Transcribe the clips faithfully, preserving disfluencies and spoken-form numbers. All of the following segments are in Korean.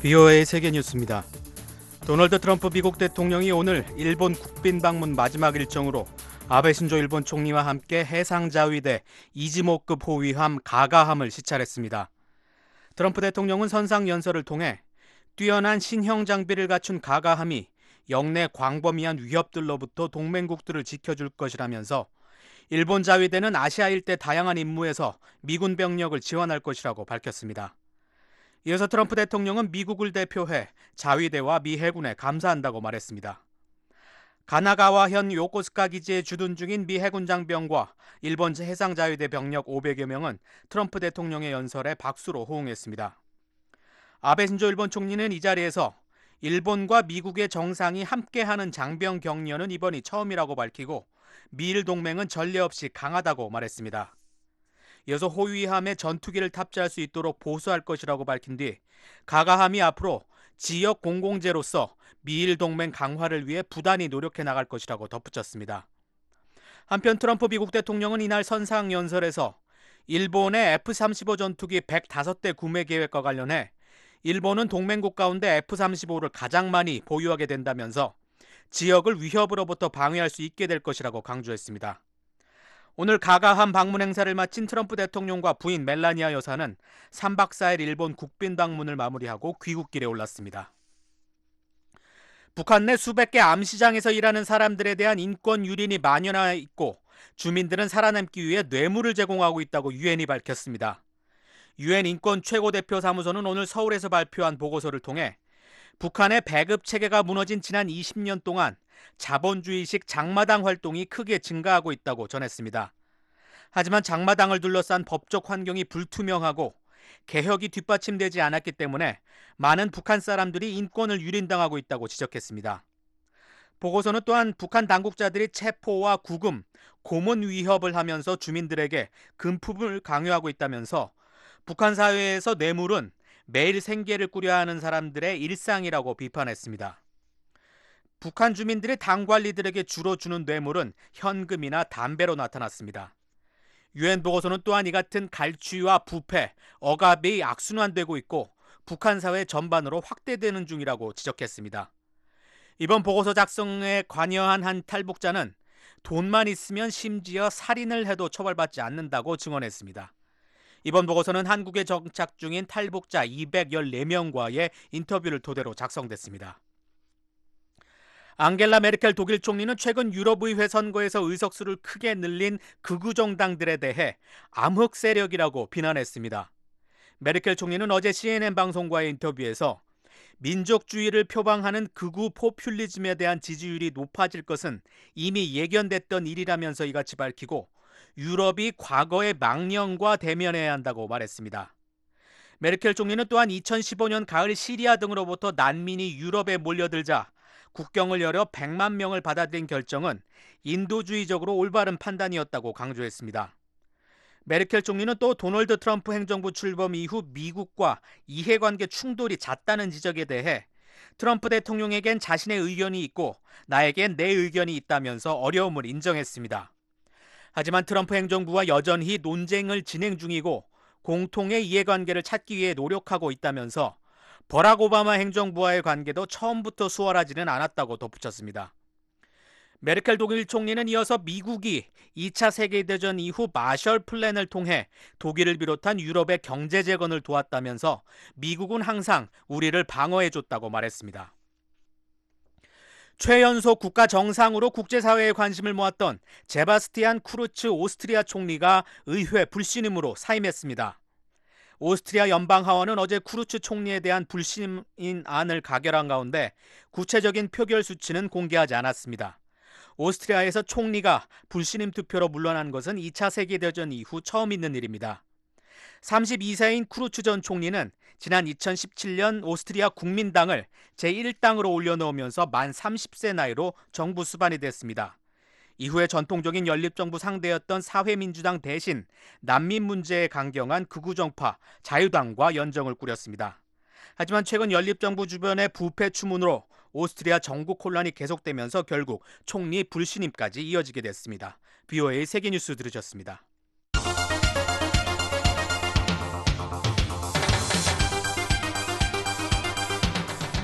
비오에이 세계뉴스입니다. 도널드 트럼프 미국 대통령이 오늘 일본 국빈 방문 마지막 일정으로 아베 신조 일본 총리와 함께 해상자위대 이지모급 호위함 가가함을 시찰했습니다. 트럼프 대통령은 선상 연설을 통해 뛰어난 신형 장비를 갖춘 가가함이 영내 광범위한 위협들로부터 동맹국들을 지켜줄 것이라면서 일본 자위대는 아시아 일대 다양한 임무에서 미군 병력을 지원할 것이라고 밝혔습니다. 이어서 트럼프 대통령은 미국을 대표해 자위대와 미 해군에 감사한다고 말했습니다. 가나가와현 요코스카 기지에 주둔 중인 미 해군 장병과 일본 해상자위대 병력 오백여 명은 트럼프 대통령의 연설에 박수로 호응했습니다. 아베 신조 일본 총리는 이 자리에서 일본과 미국의 정상이 함께하는 장병 격려는 이번이 처음이라고 밝히고 미일 동맹은 전례 없이 강하다고 말했습니다. 이어서 호위함에 전투기를 탑재할 수 있도록 보수할 것이라고 밝힌 뒤 가가함이 앞으로 지역 공공재로서 미일 동맹 강화를 위해 부단히 노력해 나갈 것이라고 덧붙였습니다. 한편 트럼프 미국 대통령은 이날 선상 연설에서 일본의 에프 삼십오 전투기 백오 대 구매 계획과 관련해 일본은 동맹국 가운데 에프 삼십오를 가장 많이 보유하게 된다면서 지역을 위협으로부터 방어할 수 있게 될 것이라고 강조했습니다. 오늘 가가함 방문 행사를 마친 트럼프 대통령과 부인 멜라니아 여사는 삼 박 사 일 일본 국빈 방문을 마무리하고 귀국길에 올랐습니다. 북한 내 수백 개 암시장에서 일하는 사람들에 대한 인권 유린이 만연해 있고 주민들은 살아남기 위해 뇌물을 제공하고 있다고 유엔이 밝혔습니다. 유엔 인권 최고대표 사무소는 오늘 서울에서 발표한 보고서를 통해 북한의 배급 체계가 무너진 지난 이십 년 동안 자본주의식 장마당 활동이 크게 증가하고 있다고 전했습니다. 하지만 장마당을 둘러싼 법적 환경이 불투명하고 개혁이 뒷받침되지 않았기 때문에 많은 북한 사람들이 인권을 유린당하고 있다고 지적했습니다. 보고서는 또한 북한 당국자들이 체포와 구금, 고문 위협을 하면서 주민들에게 금품을 강요하고 있다면서 북한 사회에서 뇌물은 매일 생계를 꾸려야 하는 사람들의 일상이라고 비판했습니다. 북한 주민들이 당 관리들에게 주로 주는 뇌물은 현금이나 담배로 나타났습니다. 유엔 보고서는 또한 이 같은 갈취와 부패, 억압이 악순환되고 있고 북한 사회 전반으로 확대되는 중이라고 지적했습니다. 이번 보고서 작성에 관여한 한 탈북자는 돈만 있으면 심지어 살인을 해도 처벌받지 않는다고 증언했습니다. 이번 보고서는 한국에 정착 중인 탈북자 이백십사 명과의 인터뷰를 토대로 작성됐습니다. 앙겔라 메르켈 독일 총리는 최근 유럽의회 선거에서 의석수를 크게 늘린 극우 정당들에 대해 암흑 세력이라고 비난했습니다. 메르켈 총리는 어제 씨엔엔 방송과의 인터뷰에서 민족주의를 표방하는 극우 포퓰리즘에 대한 지지율이 높아질 것은 이미 예견됐던 일이라면서 이같이 밝히고 유럽이 과거의 망령과 대면해야 한다고 말했습니다. 메르켈 총리는 또한 이천십오 년 가을 시리아 등으로부터 난민이 유럽에 몰려들자 국경을 열어 백만 명을 받아들인 결정은 인도주의적으로 올바른 판단이었다고 강조했습니다. 메르켈 총리는 또 도널드 트럼프 행정부 출범 이후 미국과 이해관계 충돌이 잦다는 지적에 대해 트럼프 대통령에겐 자신의 의견이 있고 나에겐 내 의견이 있다면서 어려움을 인정했습니다. 하지만 트럼프 행정부와 여전히 논쟁을 진행 중이고 공통의 이해관계를 찾기 위해 노력하고 있다면서 버락 오바마 행정부와의 관계도 처음부터 수월하지는 않았다고 덧붙였습니다. 메르켈 독일 총리는 이어서 미국이 이 차 세계대전 이후 마셜 플랜을 통해 독일을 비롯한 유럽의 경제 재건을 도왔다면서 미국은 항상 우리를 방어해줬다고 말했습니다. 최연소 국가 정상으로 국제사회의 관심을 모았던 제바스티안 쿠르츠 오스트리아 총리가 의회 불신임으로 사임했습니다. 오스트리아 연방하원은 어제 쿠르츠 총리에 대한 불신임 안을 가결한 가운데 구체적인 표결 수치는 공개하지 않았습니다. 오스트리아에서 총리가 불신임 투표로 물러난 것은 이 차 세계대전 이후 처음 있는 일입니다. 삼십이 세인 쿠르츠 전 총리는 지난 이천십칠 년 오스트리아 국민당을 제일 당으로 올려놓으면서 만 삼십 세 나이로 정부 수반이 됐습니다. 이후에 전통적인 연립정부 상대였던 사회민주당 대신 난민 문제에 강경한 극우정파 자유당과 연정을 꾸렸습니다. 하지만 최근 연립정부 주변의 부패 추문으로 오스트리아 정국 혼란이 계속되면서 결국 총리 불신임까지 이어지게 됐습니다. 비오에이 세계뉴스 들으셨습니다.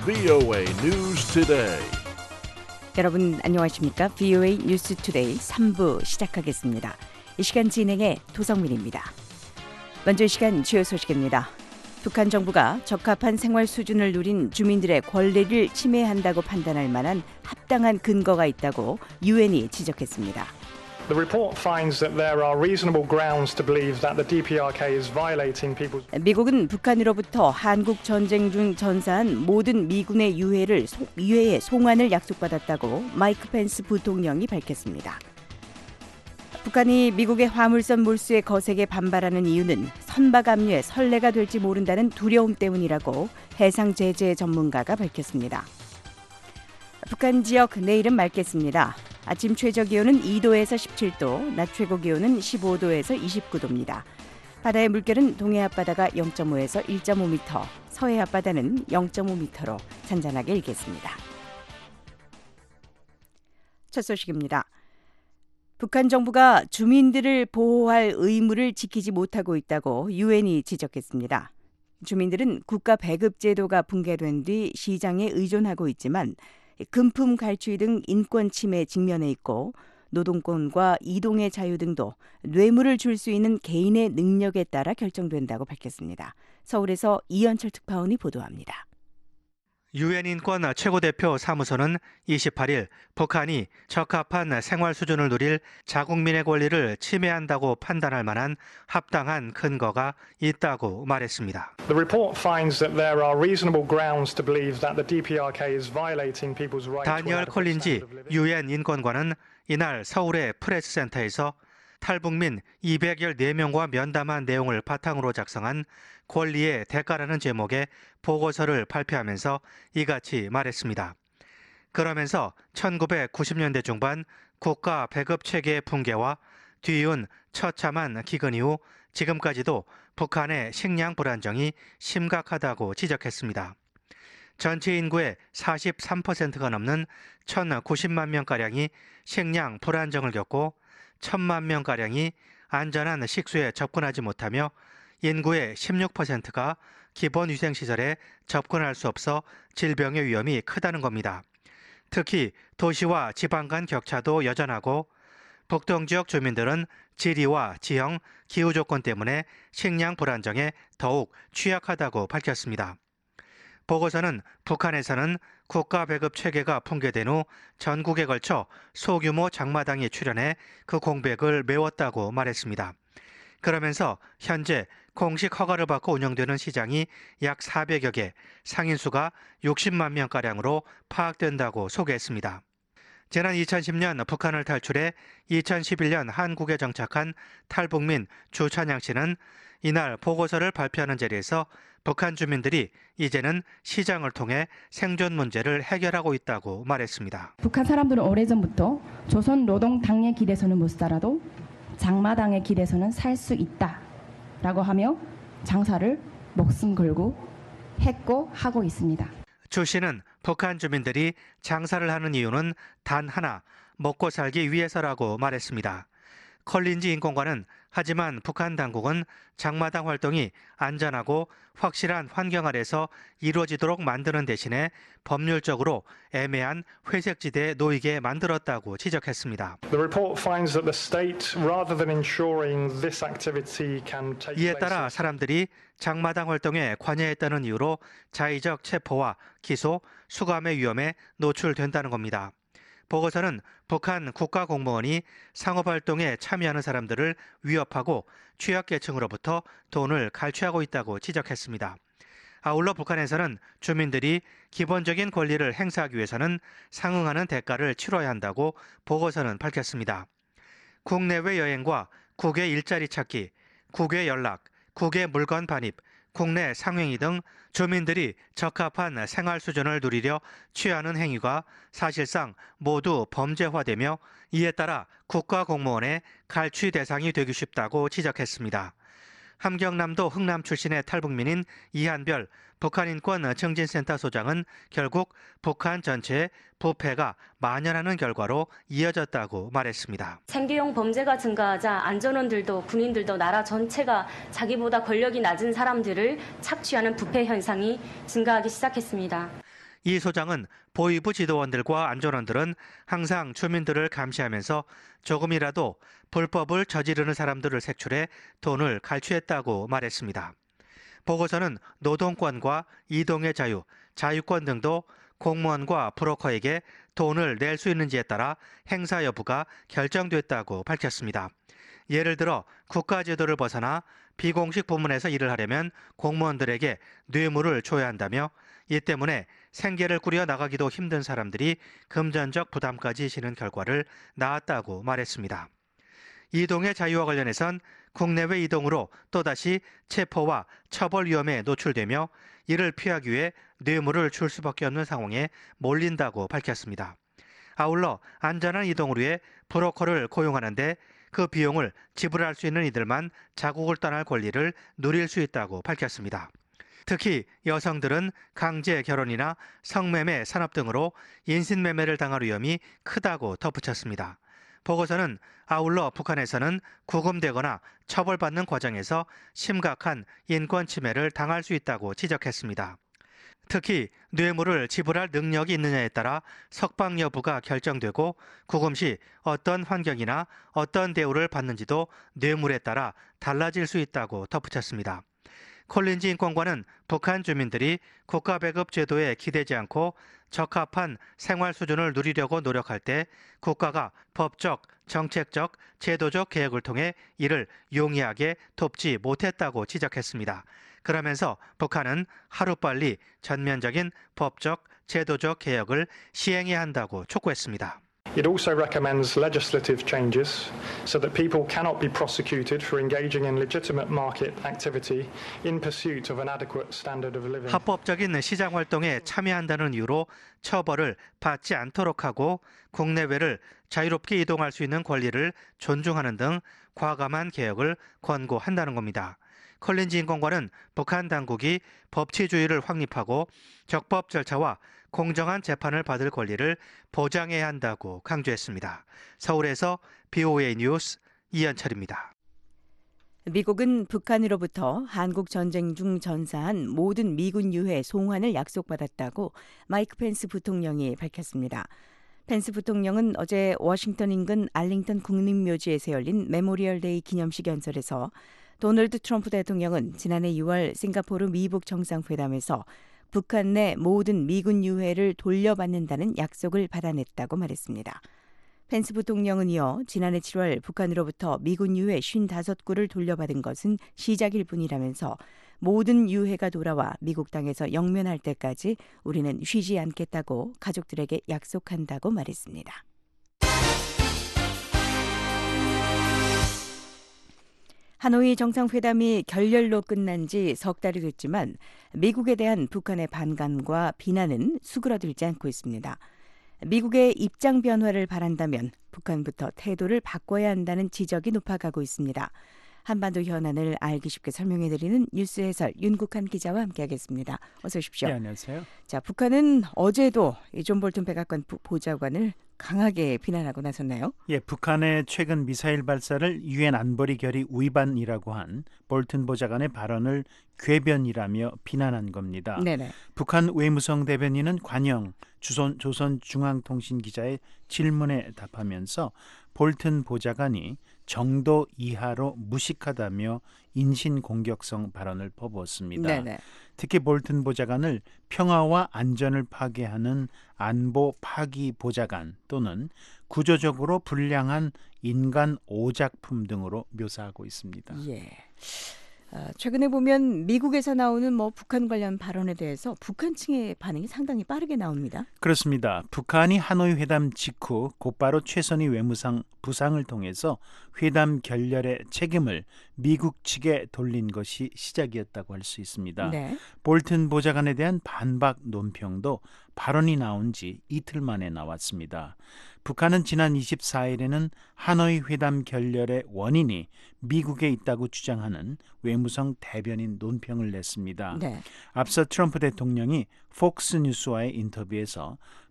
브이오에이 News Today. 여러분 안녕하십니까? 브이오에이 뉴스 투데이 삼 부 시작하겠습니다. 이 시간 진행의 도성민입니다. 먼저 이 시간 주요 소식입니다. 북한 정부가 적합한 생활 수준을 누린 주민들의 권리를 침해한다고 판단할 만한 합당한 근거가 있다고 유엔이 지적했습니다. The report finds that there are reasonable grounds to believe that the 디피아르케이 is violating people's. 미국은 북한으로부터 한국 전쟁 중 전사한 모든 미군의 유해를 유해의 송환을 약속받았다고 마이크 펜스 부통령이 밝혔습니다. 북한이 미국의 화물선 몰수의 거세게 반발하는 이유는 선박 압류에 선례가 될지 모른다는 두려움 때문이라고 해상 제재 전문가가 밝혔습니다. 북한 지역 내일은 맑겠습니다. 아침 최저 기온은 이 도에서 십칠 도, 낮 최고 기온은 십오 도에서 이십구 도입니다. 바다의 물결은 동해 앞바다가 영 점 오에서 일 점 오 미터, 서해 앞바다는 영 점 오 미터로 잔잔하게 일겠습니다. 첫 소식입니다. 북한 정부가 주민들을 보호할 의무를 지키지 못하고 있다고 유엔이 지적했습니다. 주민들은 국가 배급 제도가 붕괴된 뒤 시장에 의존하고 있지만 금품 갈취 등 인권 침해에 직면해 있고 노동권과 이동의 자유 등도 뇌물을 줄 수 있는 개인의 능력에 따라 결정된다고 밝혔습니다. 서울에서 이현철 특파원이 보도합니다. 유엔 인권 최고대표 사무소는 이십팔 일 북한이 적합한 생활 수준을 누릴 자국민의 권리를 침해한다고 판단할 만한 합당한 근거가 있다고 말했습니다. The report finds that there are reasonable grounds to believe that the 디피아르케이 is violating people's right to 다니엘 콜린지 유엔 인권관은 이날 서울의 프레스센터에서 탈북민 이백십사 명과 면담한 내용을 바탕으로 작성한 권리의 대가라는 제목의 보고서를 발표하면서 이같이 말했습니다. 그러면서 천구백구십 년대 중반 국가 배급 체계의 붕괴와 뒤이은 처참한 기근 이후 지금까지도 북한의 식량 불안정이 심각하다고 지적했습니다. 전체 인구의 사십삼 퍼센트가 넘는 천구십만 명가량이 식량 불안정을 겪고 천만 명가량이 안전한 식수에 접근하지 못하며 인구의 십육 퍼센트가 기본위생시설에 접근할 수 없어 질병의 위험이 크다는 겁니다. 특히 도시와 지방 간 격차도 여전하고 북동지역 주민들은 지리와 지형, 기후 조건 때문에 식량 불안정에 더욱 취약하다고 밝혔습니다. 보고서는 북한에서는 국가 배급 체계가 붕괴된 후 전국에 걸쳐 소규모 장마당이 출현해 그 공백을 메웠다고 말했습니다. 그러면서 현재 공식 허가를 받고 운영되는 시장이 약 사백여 개, 상인수가 육십만 명가량으로 파악된다고 소개했습니다. 지난 이천십 년 북한을 탈출해 이천십일 년 한국에 정착한 탈북민 주찬양 씨는 이날 보고서를 발표하는 자리에서 북한 주민들이 이제는 시장을 통해 생존 문제를 해결하고 있다고 말했습니다. 북한 사람들은 오래전부터 조선 노동 당의 길에서는 못 살아도 장마당의 길에서는 살 수 있다라고 하며 장사를 목숨 걸고 했고 하고 있습니다. 주 씨는 북한 주민들이 장사를 하는 이유는 단 하나, 먹고 살기 위해서라고 말했습니다. 컬린지 인권관은 하지만 북한 당국은 장마당 활동이 안전하고 확실한 환경 아래서 이루어지도록 만드는 대신에 법률적으로 애매한 회색지대에 놓이게 만들었다고 지적했습니다. The report finds that the state, rather than ensuring this activity can take 이에 place. 따라 사람들이 장마당 활동에 관여했다는 이유로 자의적 체포와 기소, 수감의 위험에 노출된다는 겁니다. 보고서는 북한 국가공무원이 상업활동에 참여하는 사람들을 위협하고 취약계층으로부터 돈을 갈취하고 있다고 지적했습니다. 아울러 북한에서는 주민들이 기본적인 권리를 행사하기 위해서는 상응하는 대가를 치러야 한다고 보고서는 밝혔습니다. 국내외 여행과 국외 일자리 찾기, 국외 연락, 국외 물건 반입, 국내 상행위 등 주민들이 적합한 생활 수준을 누리려 취하는 행위가 사실상 모두 범죄화되며 이에 따라 국가공무원의 갈취 대상이 되기 쉽다고 지적했습니다. 함경남도 흥남 출신의 탈북민인 이한별 북한인권 증진센터 소장은 결국 북한 전체에 부패가 만연하는 결과로 이어졌다고 말했습니다. 생계형 범죄가 증가하자 안전원들도 군인들도 나라 전체가 자기보다 권력이 낮은 사람들을 착취하는 부패 현상이 증가하기 시작했습니다. 이 소장은 보위부 지도원들과 안전원들은 항상 주민들을 감시하면서 조금이라도 불법을 저지르는 사람들을 색출해 돈을 갈취했다고 말했습니다. 보고서는 노동권과 이동의 자유, 자유권 등도 공무원과 브로커에게 돈을 낼 수 있는지에 따라 행사 여부가 결정됐다고 밝혔습니다. 예를 들어 국가제도를 벗어나 비공식 부문에서 일을 하려면 공무원들에게 뇌물을 줘야 한다며 이 때문에 생계를 꾸려 나가기도 힘든 사람들이 금전적 부담까지 지는 결과를 낳았다고 말했습니다. 이동의 자유와 관련해선 국내외 이동으로 또다시 체포와 처벌 위험에 노출되며 이를 피하기 위해 뇌물을 줄 수밖에 없는 상황에 몰린다고 밝혔습니다. 아울러 안전한 이동을 위해 브로커를 고용하는데 그 비용을 지불할 수 있는 이들만 자국을 떠날 권리를 누릴 수 있다고 밝혔습니다. 특히 여성들은 강제 결혼이나 성매매 산업 등으로 인신매매를 당할 위험이 크다고 덧붙였습니다. 보고서는 아울러 북한에서는 구금되거나 처벌받는 과정에서 심각한 인권 침해를 당할 수 있다고 지적했습니다. 특히 뇌물을 지불할 능력이 있느냐에 따라 석방 여부가 결정되고 구금 시 어떤 환경이나 어떤 대우를 받는지도 뇌물에 따라 달라질 수 있다고 덧붙였습니다. 콜린즈 인권관은 북한 주민들이 국가배급 제도에 기대지 않고 적합한 생활 수준을 누리려고 노력할 때 국가가 법적, 정책적, 제도적 개혁을 통해 이를 용이하게 돕지 못했다고 지적했습니다. 그러면서 북한은 하루빨리 전면적인 법적, 제도적 개혁을 시행해야 한다고 촉구했습니다. It also recommends legislative changes so that people cannot be prosecuted for engaging in legitimate market activity in pursuit of an adequate standard of living. 합법적인 시장 활동에 참여한다는 이유로 처벌을 받지 않도록 하고 국내외를 자유롭게 이동할 수 있는 권리를 존중하는 등 과감한 개혁을 권고한다는 겁니다. 컬린즈 인권관은 북한 당국이 법치주의를 확립하고 적법 절차와 공정한 재판을 받을 권리를 보장해야 한다고 강조했습니다. 서울에서 비오에이 뉴스 이현철입니다. 미국은 북한으로부터 한국 전쟁 중 전사한 모든 미군 유해 송환을 약속받았다고 마이크 펜스 부통령이 밝혔습니다. 펜스 부통령은 어제 워싱턴 인근 알링턴 국립묘지에서 열린 메모리얼 데이 기념식 연설에서 도널드 트럼프 대통령은 지난해 유월 싱가포르 미북 정상회담에서 북한 내 모든 미군 유해를 돌려받는다는 약속을 받아냈다고 말했습니다. 펜스 부통령은 이어 지난해 칠월 북한으로부터 미군 유해 오십오 구를 돌려받은 것은 시작일 뿐이라면서 모든 유해가 돌아와 미국 땅에서 영면할 때까지 우리는 쉬지 않겠다고 가족들에게 약속한다고 말했습니다. 하노이 정상회담이 결렬로 끝난 지 석 달이 됐지만 미국에 대한 북한의 반감과 비난은 수그러들지 않고 있습니다. 미국의 입장 변화를 바란다면 북한부터 태도를 바꿔야 한다는 지적이 높아가고 있습니다. 한반도 현안을 알기 쉽게 설명해드리는 뉴스 해설 윤국한 기자와 함께하겠습니다. 어서 오십시오. 네, 안녕하세요. 자, 북한은 어제도 존 볼튼 백악관 보좌관을 강하게 비난하고 나섰나요? 예, 북한의 최근 미사일 발사를 유엔 안보리 결의 위반이라고 한 볼튼 보좌관의 발언을 궤변이라며 비난한 겁니다. 네네. 북한 외무성 대변인은 관영 주선, 조선중앙통신 기자의 질문에 답하면서 볼튼 보좌관이 정도 이하로 무식하다며 인신공격성 발언을 퍼부었습니다. 네네. 특히 볼튼 보좌관을 평화와 안전을 파괴하는 안보 파기 보좌관 또는 구조적으로 불량한 인간 오작품 등으로 묘사하고 있습니다. 예. 어, 최근에 보면 미국에서 나오는 뭐 북한 관련 발언에 대해서 북한 측의 반응이 상당히 빠르게 나옵니다. 그렇습니다. 북한이 하노이 회담 직후 곧바로 최선희 외무상 부상을 통해서 회담 결렬의 책임을 미국 측에 돌린 것이 시작이었다고 할 수 있습니다. 네. 볼튼 보좌관에 대한 반박 논평도 발언이 나온 지 이틀 만에 나왔습니다. 북한은 지난 이십사일에는 하노이 회담 결렬의 원인이 미국에 있다고 주장하는 외무성 대변인 논평을 냈습니다. 네. 앞서 트럼프 대통령이 폭스뉴스와의 인터뷰에서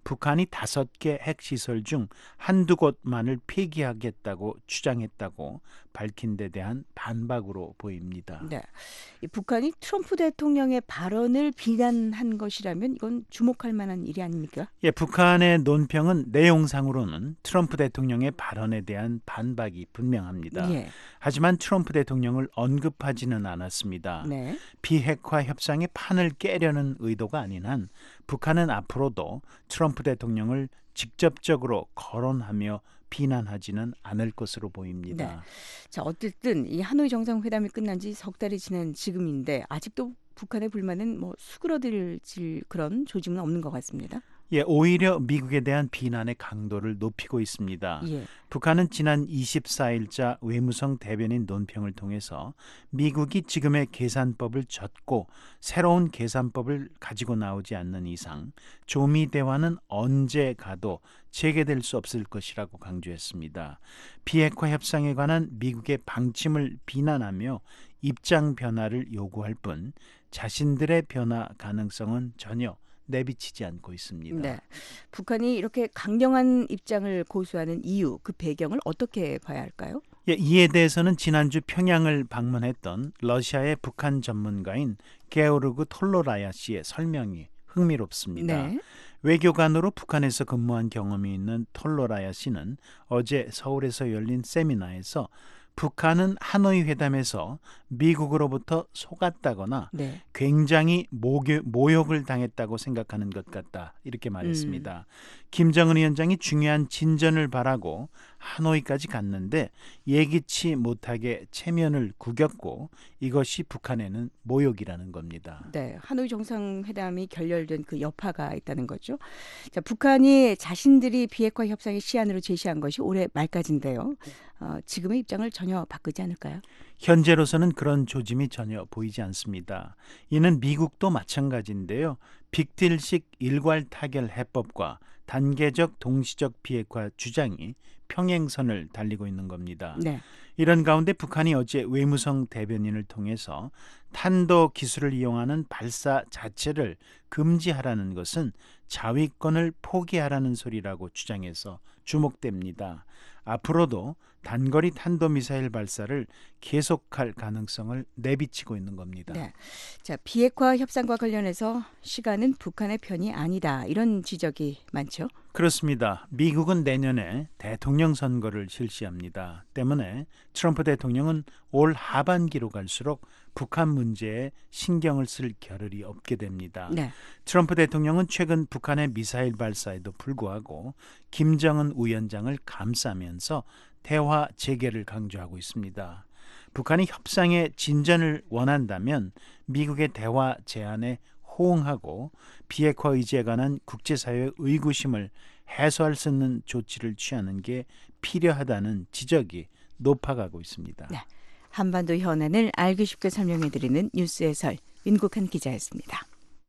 북한이 다섯 개 핵시설 중 한두 곳만을 폐기하겠다고 주장했다고 밝힌 데 대한 반박으로 보입니다. 네. 이 북한이 트럼프 대통령의 발언을 비난한 것이라면 이건 주목할 만한 일이 아닙니까? 예, 북한의 논평은 내용상으로는 트럼프 대통령의 발언에 대한 반박이 분명합니다. 예. 하지만 트럼프 대통령을 언급하지는 않았습니다. 네. 비핵화 협상의 판을 깨려는 의도가 아닌 한 북한은 앞으로도 트럼프 대통령을 직접적으로 거론하며 비난하지는 않을 것으로 보입니다. 네. 자, 어쨌든 이 하노이 정상회담이 끝난 지 석 달이 지난 지금인데 아직도 북한의 불만은 뭐 수그러들질 그런 조짐은 없는 것 같습니다. 예, 오히려 미국에 대한 비난의 강도를 높이고 있습니다. 예. 북한은 지난 이십사일자 외무성 대변인 논평을 통해서 미국이 지금의 계산법을 젓고 새로운 계산법을 가지고 나오지 않는 이상 조미 대화는 언제 가도 재개될 수 없을 것이라고 강조했습니다. 비핵화 협상에 관한 미국의 방침을 비난하며 입장 변화를 요구할 뿐 자신들의 변화 가능성은 전혀 내비치지 않고 있습니다. 네. 북한이 이렇게 강경한 입장을 고수하는 이유, 그 배경을 어떻게 봐야 할까요? 예, 이에 대해서는 지난주 평양을 방문했던 러시아의 북한 전문가인 게오르그 톨로라야 씨의 설명이 흥미롭습니다. 네. 외교관으로 북한에서 근무한 경험이 있는 톨로라야 씨는 어제 서울에서 열린 세미나에서 북한은 하노이 회담에서 미국으로부터 속았다거나 네. 굉장히 모교, 모욕을 당했다고 생각하는 것 같다 이렇게 말했습니다. 음. 김정은 위원장이 중요한 진전을 바라고 하노이까지 갔는데 예기치 못하게 체면을 구겼고 이것이 북한에는 모욕이라는 겁니다. 네, 하노이 정상회담이 결렬된 그 여파가 있다는 거죠. 자, 북한이 자신들이 비핵화 협상의 시한으로 제시한 것이 올해 말까지인데요. 어, 지금의 입장을 전혀 바꾸지 않을까요? 현재로서는 그런 조짐이 전혀 보이지 않습니다. 이는 미국도 마찬가지인데요. 빅딜식 일괄 타결 해법과 단계적 동시적 비핵화 주장이 평행선을 달리고 있는 겁니다. 네. 이런 가운데 북한이 어제 외무성 대변인을 통해서 탄도 기술을 이용하는 발사 자체를 금지하라는 것은 자위권을 포기하라는 소리라고 주장해서 주목됩니다. 앞으로도 단거리 탄도미사일 발사를 계속할 가능성을 내비치고 있는 겁니다. 네. 자, 비핵화 협상과 관련해서 시간은 북한의 편이 아니다. 이런 지적이 많죠. 그렇습니다. 미국은 내년에 대통령 선거를 실시합니다. 때문에 트럼프 대통령은 올 하반기로 갈수록 북한 문제에 신경을 쓸 겨를이 없게 됩니다. 네. 트럼프 대통령은 최근 북한의 미사일 발사에도 불구하고 김정은 위원장을 감싸면서 대화 재개를 강조하고 있습니다. 북한이 협상의 진전을 원한다면 미국의 대화 제안에 호응하고 비핵화 의지에 관한 국제사회의 의구심을 해소할 수 있는 조치를 취하는 게 필요하다는 지적이 높아가고 있습니다. 네. 한반도 현안을 알기 쉽게 설명해드리는 뉴스 해설 윤국한 기자였습니다.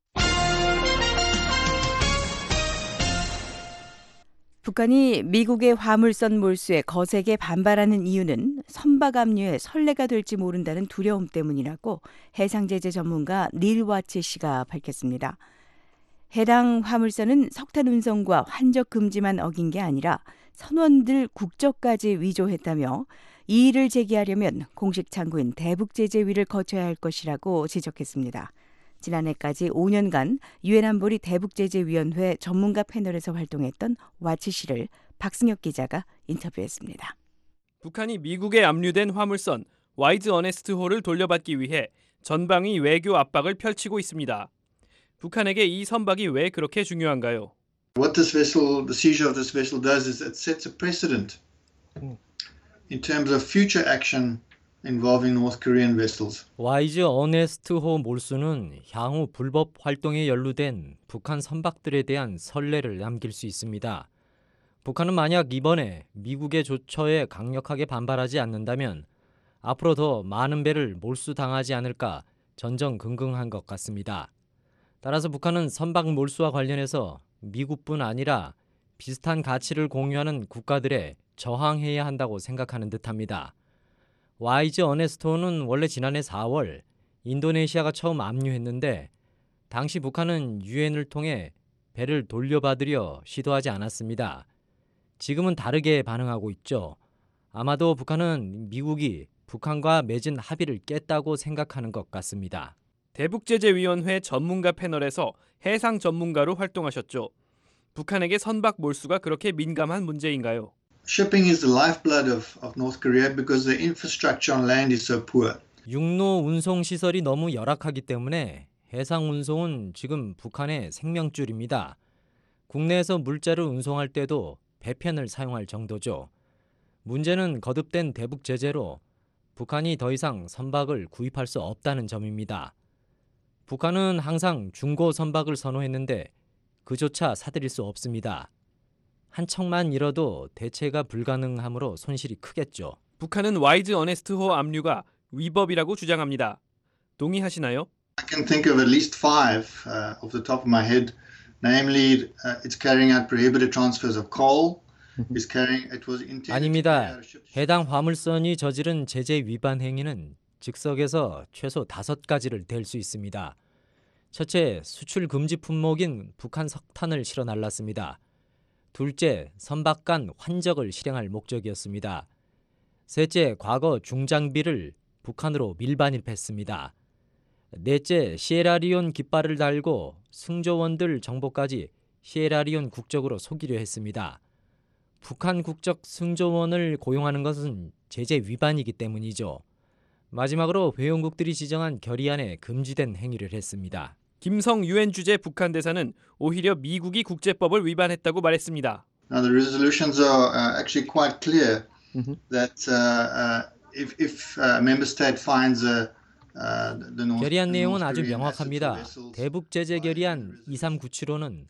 북한이 미국의 화물선 몰수에 거세게 반발하는 이유는 선박 압류에 선례가 될지 모른다는 두려움 때문이라고 해상제재 전문가 닐 와츠 씨가 밝혔습니다. 해당 화물선은 석탄 운송과 환적 금지만 어긴 게 아니라 선원들 국적까지 위조했다며 이의를 제기하려면 공식 창구인 대북제재위를 거쳐야 할 것이라고 지적했습니다. 지난해까지 오 년간 유엔 안보리 대북제재위원회 전문가 패널에서 활동했던 와츠 씨를 박승혁 기자가 인터뷰했습니다. 북한이 미국에 압류된 화물선 와이즈 어네스트호를 돌려받기 위해 전방위 외교 압박을 펼치고 있습니다. 북한에게 이 선박이 왜 그렇게 중요한가요? What this vessel, the seizure of this vessel does is it sets a precedent in terms of future action involving North Korean vessels. 와이즈 어네스트호 몰수는 향후 불법 활동에 연루된 북한 선박들에 대한 선례를 남길 수 있습니다. 북한은 만약 이번에 미국의 조처에 강력하게 반발하지 않는다면 앞으로 더 많은 배를 몰수당하지 않을까 전전긍긍한 것 같습니다. 따라서 북한은 선박 몰수와 관련해서 미국뿐 아니라 비슷한 가치를 공유하는 국가들에 저항해야 한다고 생각하는 듯합니다. 와이즈 어네스토는 원래 지난해 사월 인도네시아가 처음 압류했는데 당시 북한은 유엔을 통해 배를 돌려받으려 시도하지 않았습니다. 지금은 다르게 반응하고 있죠. 아마도 북한은 미국이 북한과 맺은 합의를 깼다고 생각하는 것 같습니다. 대북제재위원회 전문가 패널에서 해상 전문가로 활동하셨죠. 북한에게 선박 몰수가 그렇게 민감한 문제인가요? Shipping is the lifeblood of, of North Korea because the infrastructure on land is so poor. 육로 운송 시설이 너무 열악하기 때문에 해상 운송은 지금 북한의 생명줄입니다. 국내에서 물자를 운송할 때도 배편을 사용할 정도죠. 문제는 거듭된 대북 제재로 북한이 더 이상 선박을 구입할 수 없다는 점입니다. 북한은 항상 중고 선박을 선호했는데 그조차 사들일 수 없습니다. 한 척만 잃어도 대체가 불가능하므로 손실이 크겠죠. 북한은 와이즈 어네스트호 압류가 위법이라고 주장합니다. 동의하시나요? I can think of at least five uh, off the top of my head. Namely, uh, it's carrying out prohibited transfers of coal. It's carrying, it was intended 아닙니다. 해당 화물선이 저지른 제재 위반 행위는 즉석에서 최소 다섯 가지를 댈 수 있습니다. 첫째, 수출 금지 품목인 북한 석탄을 실어 날랐습니다. 둘째, 선박 간 환적을 실행할 목적이었습니다. 셋째, 과거 중장비를 북한으로 밀반입했습니다. 넷째, 시에라리온 깃발을 달고 승조원들 정보까지 시에라리온 국적으로 속이려 했습니다. 북한 국적 승조원을 고용하는 것은 제재 위반이기 때문이죠. 마지막으로 회원국들이 지정한 결의안에 금지된 행위를 했습니다. 김성 유엔 주재 북한 대사는 오히려 미국이 국제법을 위반했다고 말했습니다. Now the resolutions are uh, actually quite clear that uh, uh, if, if a member state finds a uh, the North, 결의안 the 내용은 North 아주 Korean 명확합니다. assets or vessels 대북 제재 결의안 이삼구칠호는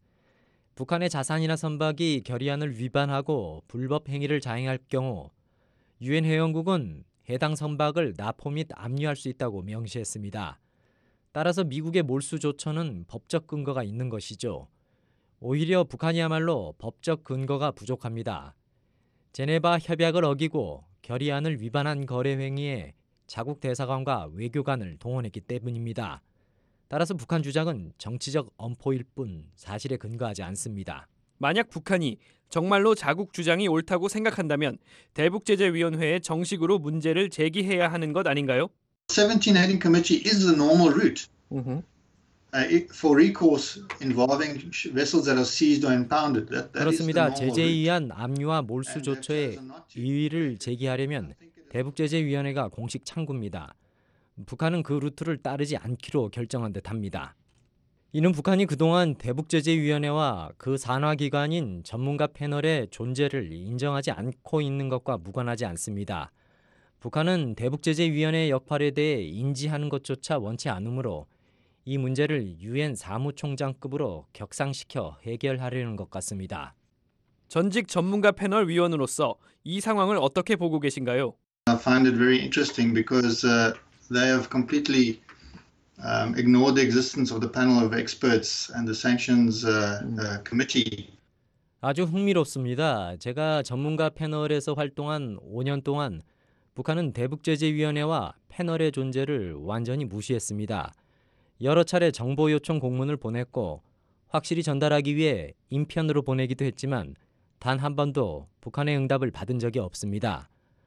북한의 자산이나 선박이 결의안을 위반하고 불법 행위를 자행할 경우 유엔 회원국은 해당 선박을 납포 및 압류할 수 있다고 명시했습니다. 따라서 미국의 몰수 조처는 법적 근거가 있는 것이죠. 오히려 북한이야말로 법적 근거가 부족합니다. 제네바 협약을 어기고 결의안을 위반한 거래 행위에 자국 대사관과 외교관을 동원했기 때문입니다. 따라서 북한 주장은 정치적 엄포일 뿐 사실에 근거하지 않습니다. 만약 북한이 정말로 자국 주장이 옳다고 생각한다면 대북제재위원회에 정식으로 문제를 제기해야 하는 것 아닌가요? seventeen eighteen committee is the normal route Uh-huh. uh, for recourse involving vessels that are seized or impounded. That, that is the 그렇습니다. normal 제재에 route. 의한 압류와 몰수 조처에 이의를 제기하려면 대북제재위원회가 공식 창구입니다. 북한은 그 루트를 따르지 않기로 결정한 듯합니다. 이는 북한이 그동안 대북제재위원회와 그 산하기관인 전문가 패널의 존재를 인정하지 않고 있는 것과 무관하지 않습니다. 북한은 대북제재위원회의 역할에 대해 인지하는 것조차 원치 않으므로 이 문제를 유엔 사무총장급으로 격상시켜 해결하려는 것 같습니다. 전직 전문가 패널 위원으로서 이 상황을 어떻게 보고 계신가요? I find it very interesting because uh, they have completely um, ignored the existence of the panel of experts and the sanctions uh, uh, committee. 아주 흥미롭습니다. 제가 전문가 패널에서 활동한 오 년 동안 북한은 대북제재위원회와 패널의 존재를 완전히 무시했습니다. 여러 차례 정보 요청 공문을 보냈고 확실히 전달하기 위해 인편으로 보내기도 했지만 단 한 번도 북한의 응답을 받은 적이 없습니다.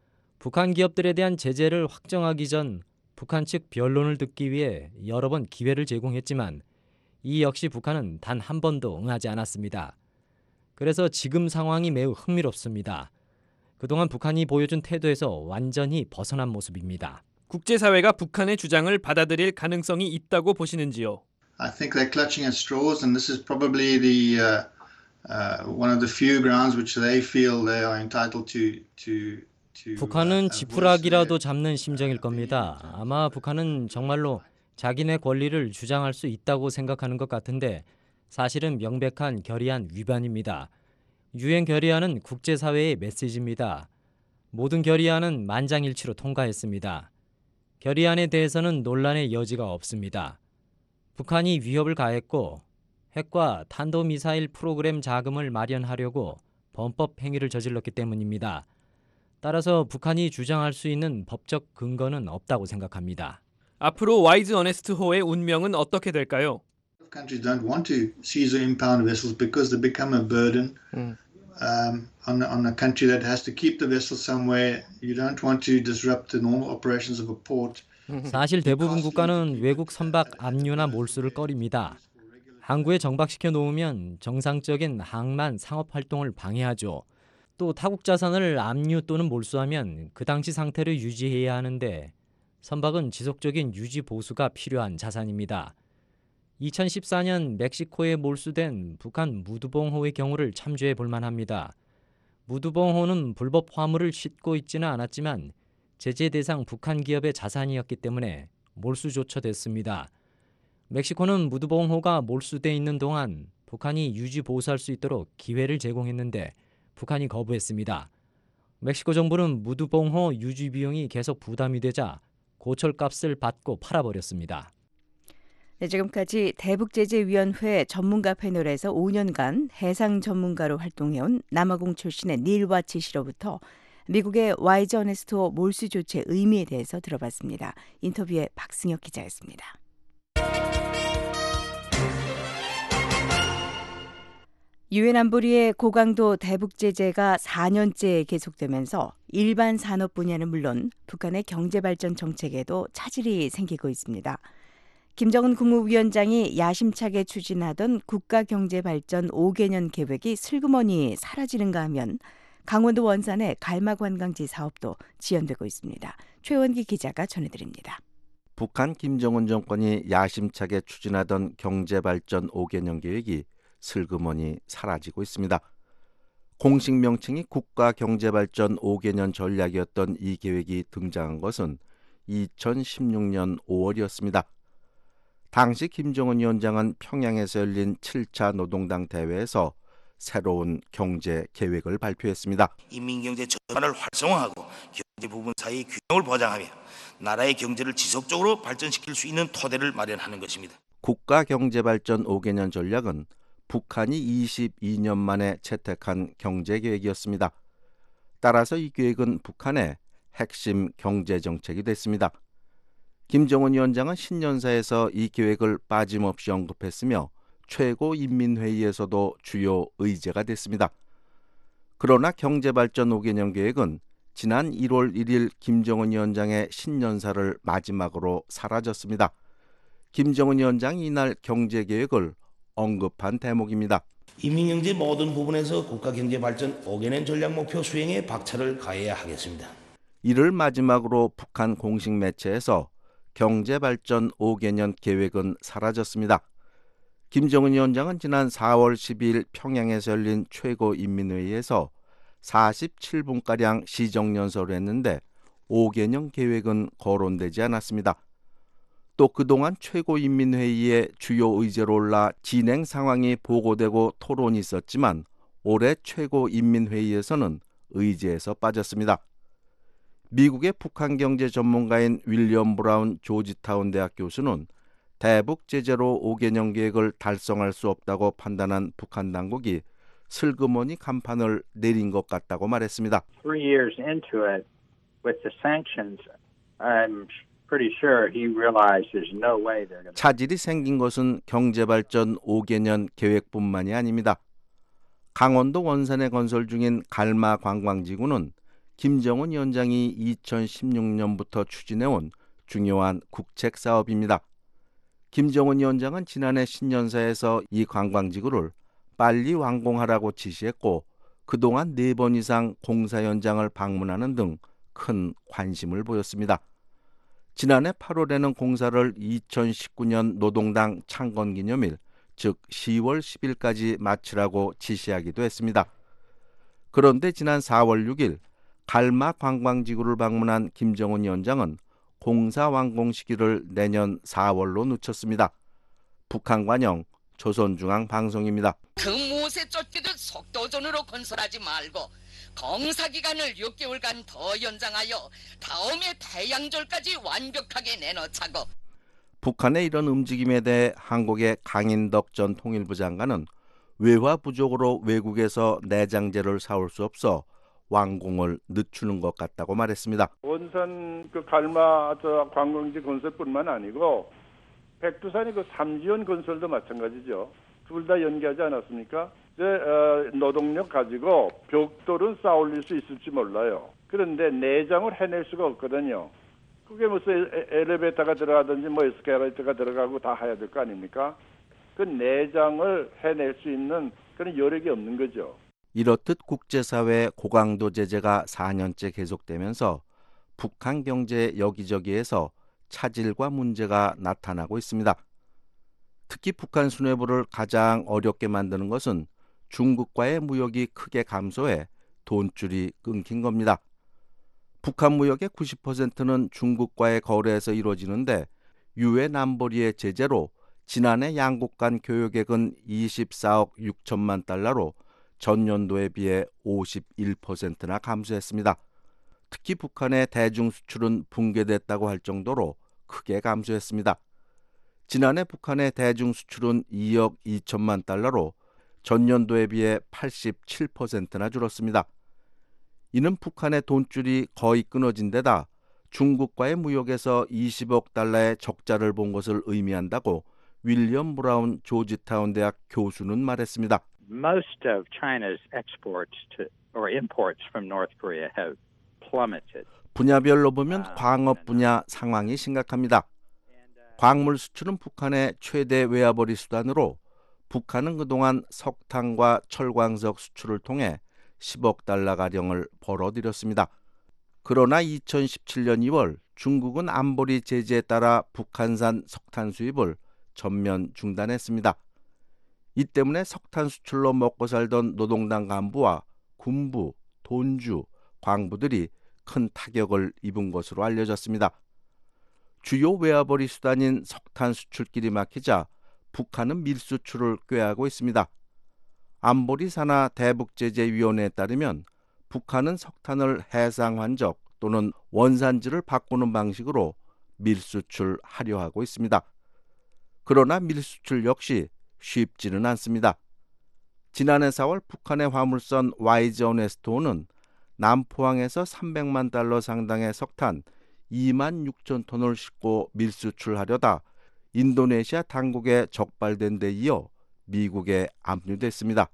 북한 기업들에 대한 제재를 확정하기 전 북한 측 변론을 듣기 위해 여러 번 기회를 제공했지만 이 역시 북한은 단 한 번도 응하지 않았습니다. 그래서 지금 상황이 매우 흥미롭습니다. 그동안 북한이 보여준 태도에서 완전히 벗어난 모습입니다. 국제사회가 북한의 주장을 받아들일 가능성이 있다고 보시는지요? I think they're clutching at straws, and this is probably the uh, uh, one of the few grounds which they feel they are entitled to to to. 북한은 지푸라기라도 잡는 심정일 겁니다. 아마 북한은 정말로 자기네 권리를 주장할 수 있다고 생각하는 것 같은데 사실은 명백한 결의안 위반입니다. 유엔 결의안은 국제사회의 메시지입니다. 모든 결의안은 만장일치로 통과했습니다. 결의안에 대해서는 논란의 여지가 없습니다. 북한이 위협을 가했고 핵과 탄도미사일 프로그램 자금을 마련하려고 범법 행위를 저질렀기 때문입니다. 따라서 북한이 주장할 수 있는 법적 근거는 없다고 생각합니다. 앞으로 와이즈 어네스트호의 운명은 어떻게 될까요? countries don't want to seize or impound vessels because they become a burden 음. um, on, on a country that has to keep the vessel somewhere. You don't want to disrupt the normal operations of a port. 사실 대부분 국가는 외국 선박 압류나 몰수를 꺼립니다. 항구에 정박시켜 놓으면 정상적인 항만 상업 활동을 방해하죠. 또 타국 자산을 압류 또는 몰수하면 그 당시 상태를 유지해야 하는데 선박은 지속적인 유지 보수가 필요한 자산입니다. 이천십사 년 멕시코에 몰수된 북한 무두봉호의 경우를 참조해 볼 만합니다. 무두봉호는 불법 화물을 싣고 있지는 않았지만 제재 대상 북한 기업의 자산이었기 때문에 몰수 조처됐습니다. 멕시코는 무두봉호가 몰수돼 있는 동안 북한이 유지 보수할 수 있도록 기회를 제공했는데 북한이 거부했습니다. 멕시코 정부는 무두봉호 유지 비용이 계속 부담이 되자 고철값을 받고 팔아버렸습니다. 네, 지금까지 대북제재위원회 전문가 패널에서 오 년간 해상 전문가로 활동해온 남아공 출신의 닐 와치 씨로부터 미국의 와이즈 어네스트호 몰수 조치의 의미에 대해서 들어봤습니다. 인터뷰에 박승혁 기자였습니다. 유엔 안보리의 고강도 대북 제재가 사 년째 계속되면서 일반 산업 분야는 물론 북한의 경제발전 정책에도 차질이 생기고 있습니다. 김정은 국무위원장이 야심차게 추진하던 국가경제발전 오 개년 계획이 슬그머니 사라지는가 하면 강원도 원산의 갈마관광지 사업도 지연되고 있습니다. 최원기 기자가 전해드립니다. 북한 김정은 정권이 야심차게 추진하던 경제발전 오 개년 계획이 슬그머니 사라지고 있습니다. 공식 명칭이 국가경제발전 오 개년 전략이었던 이 계획이 등장한 것은 이천십육 년 오월이었습니다. 당시 김정은 위원장은 평양에서 열린 칠 차 노동당 대회에서 새로운 경제 계획을 발표했습니다. 인민경제 전반을 활성화하고 경제 부분 사이의 균형을 보장하며 나라의 경제를 지속적으로 발전시킬 수 있는 토대를 마련하는 것입니다. 국가경제발전 오 개년 전략은 북한이 이십이 년 만에 채택한 경제계획이었습니다. 따라서 이 계획은 북한의 핵심 경제정책이 됐습니다. 김정은 위원장은 신년사에서 이 계획을 빠짐없이 언급했으며 최고인민회의에서도 주요 의제가 됐습니다. 그러나 경제발전 오 개년 계획은 지난 일월 일일 김정은 위원장의 신년사를 마지막으로 사라졌습니다. 김정은 위원장이 이날 경제계획을 언급한 대목입니다. 인민경제 모든 부분에서 국가경제발전 오 개년 전략 목표 수행에 박차를 가해야 하겠습니다. 이를 마지막으로 북한 공식 매체에서 경제발전 오 개년 계획은 사라졌습니다. 김정은 위원장은 지난 사월 십이일 평양에서 열린 최고인민회의에서 사십칠 분가량 시정연설을 했는데 오 개년 계획은 거론되지 않았습니다. 또 그동안 최고인민회의의 주요 의제로 올라 진행 상황이 보고되고 토론이 있었지만 올해 최고인민회의에서는 의제에서 빠졌습니다. 미국의 북한 경제 전문가인 윌리엄 브라운 조지타운 대학 교수는 대북 제재로 오 개년 계획을 달성할 수 없다고 판단한 북한 당국이 슬그머니 간판을 내린 것 같다고 말했습니다. Three years into it, with the sanctions, I'm pretty sure he realized there's no way they're going to. 차질이 생긴 것은 경제발전 오 개년 계획뿐만이 아닙니다. 강원도 원산에 건설 중인 갈마 관광지구는 김정은 위원장이 이천십육 년부터 추진해온 중요한 국책 사업입니다. 김정은 위원장은 지난해 신년사에서 이 관광지구를 빨리 완공하라고 지시했고 그동안 네 번 이상 공사 현장을 방문하는 등 큰 관심을 보였습니다. 지난해 팔월에는 공사를 이천십구 년 노동당 창건기념일, 즉 시월 십일까지 마치라고 지시하기도 했습니다. 그런데 지난 사월 육일 갈마 관광지구를 방문한 김정은 위원장은 공사 완공 시기를 내년 사월로 늦췄습니다. 북한 관영 조선중앙방송입니다. 그 무엇에 쫓기듯 속도전으로 건설하지 말고 공사기간을 육 개월간 더 연장하여 다음해 태양절까지 완벽하게 내놓자고. 북한의 이런 움직임에 대해 한국의 강인덕 전 통일부 장관은 외화 부족으로 외국에서 내장재를 사올 수 없어 완공을 늦추는 것 같다고 말했습니다. 원산 그 갈마 저 관광지 건설뿐만 아니고 백두산이 그 삼지연 건설도 마찬가지죠. 둘 다 연기하지 않았습니까? 이제 어, 노동력 가지고 벽돌은 쌓아올릴 수 있을지 몰라요. 그런데 내장을 해낼 수가 없거든요. 그게 무슨 엘리베이터가 들어가든지 뭐 에스컬레이터가 들어가고 다 해야 될 거 아닙니까? 그 내장을 해낼 수 있는 그런 여력이 없는 거죠. 이렇듯 국제사회 고강도 제재가 사 년째 계속되면서 북한 경제 여기저기에서 차질과 문제가 나타나고 있습니다. 특히 북한 수뇌부를 가장 어렵게 만드는 것은 중국과의 무역이 크게 감소해 돈줄이 끊긴 겁니다. 북한 무역의 구십 퍼센트는 중국과의 거래에서 이루어지는데 유엔 안보리의 제재로 지난해 양국 간 교역액은 이십사억 육천만 달러로 전년도에 비해 오십일 퍼센트나 감소했습니다. 특히 북한의 대중 수출은 붕괴됐다고 할 정도로 크게 감소했습니다. 지난해 북한의 대중 수출은 이억 이천만 달러로 전년도에 비해 팔십칠 퍼센트나 줄었습니다. 이는 북한의 돈줄이 거의 끊어진 데다 중국과의 무역에서 이십억 달러의 적자를 본 것을 의미한다고 윌리엄 브라운 조지타운 대학 교수는 말했습니다. Most of China's exports to or imports from North Korea have plummeted. 분야별로 보면 광업 분야 상황이 심각합니다. 광물 수출은 북한의 최대 외화벌이 수단으로 북한은 그동안 석탄과 철광석 수출을 통해 십억 달러가량을 벌어들였습니다. 그러나 이천십칠 년 이월 중국은 안보리 제재에 따라 북한산 석탄 수입을 전면 중단했습니다. 이 때문에 석탄 수출로 먹고 살던 노동당 간부와 군부, 돈주, 광부들이 큰 타격을 입은 것으로 알려졌습니다. 주요 외화벌이 수단인 석탄 수출길이 막히자 북한은 밀수출을 꾀하고 있습니다. 안보리 산하 대북제재위원회에 따르면 북한은 석탄을 해상 환적 또는 원산지를 바꾸는 방식으로 밀수출하려 하고 있습니다. 그러나 밀수출 역시 쉽지는 않습니다. 지난해 사월 북한의 화물선 와이즈 어네스트호는 남포항에서 삼백만 달러 상당의 석탄 이만 육천 톤을 싣고 밀수출하려다 인도네시아 당국에 적발된 데 이어 미국에 압류됐습니다.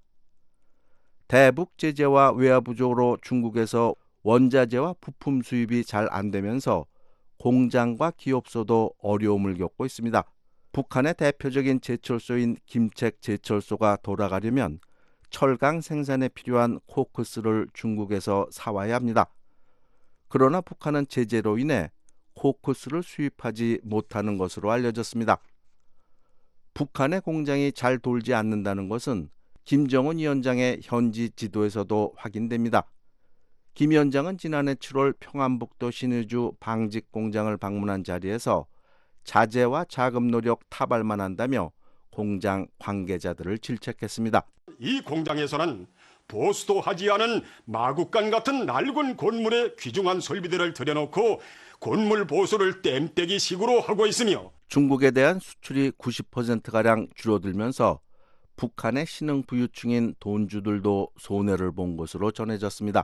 대북 제재와 외화 부족으로 중국에서 원자재와 부품 수입이 잘 안 되면서 공장과 기업소도 어려움을 겪고 있습니다. 북한의 대표적인 제철소인 김책 제철소가 돌아가려면 철강 생산에 필요한 코크스를 중국에서 사와야 합니다. 그러나 북한은 제재로 인해 코크스를 수입하지 못하는 것으로 알려졌습니다. 북한의 공장이 잘 돌지 않는다는 것은 김정은 위원장의 현지 지도에서도 확인됩니다. 김 위원장은 지난해 칠월 평안북도 신의주 방직 공장을 방문한 자리에서 자재와 자금 노력 타발만 한다며 공장 관계자들을 질책했습니다. 이 공장에서는 보수도 하지 않은 마국간 같은 낡은 건물에 귀중한 설비들을 들여놓고 건물 보수를 땜때기식으로 하고 있으며 중국에 대한 수출이 구십 퍼센트가량 줄어들면서 북한의 신흥부유층인 돈주들도 손해를 본 것으로 전해졌습니다.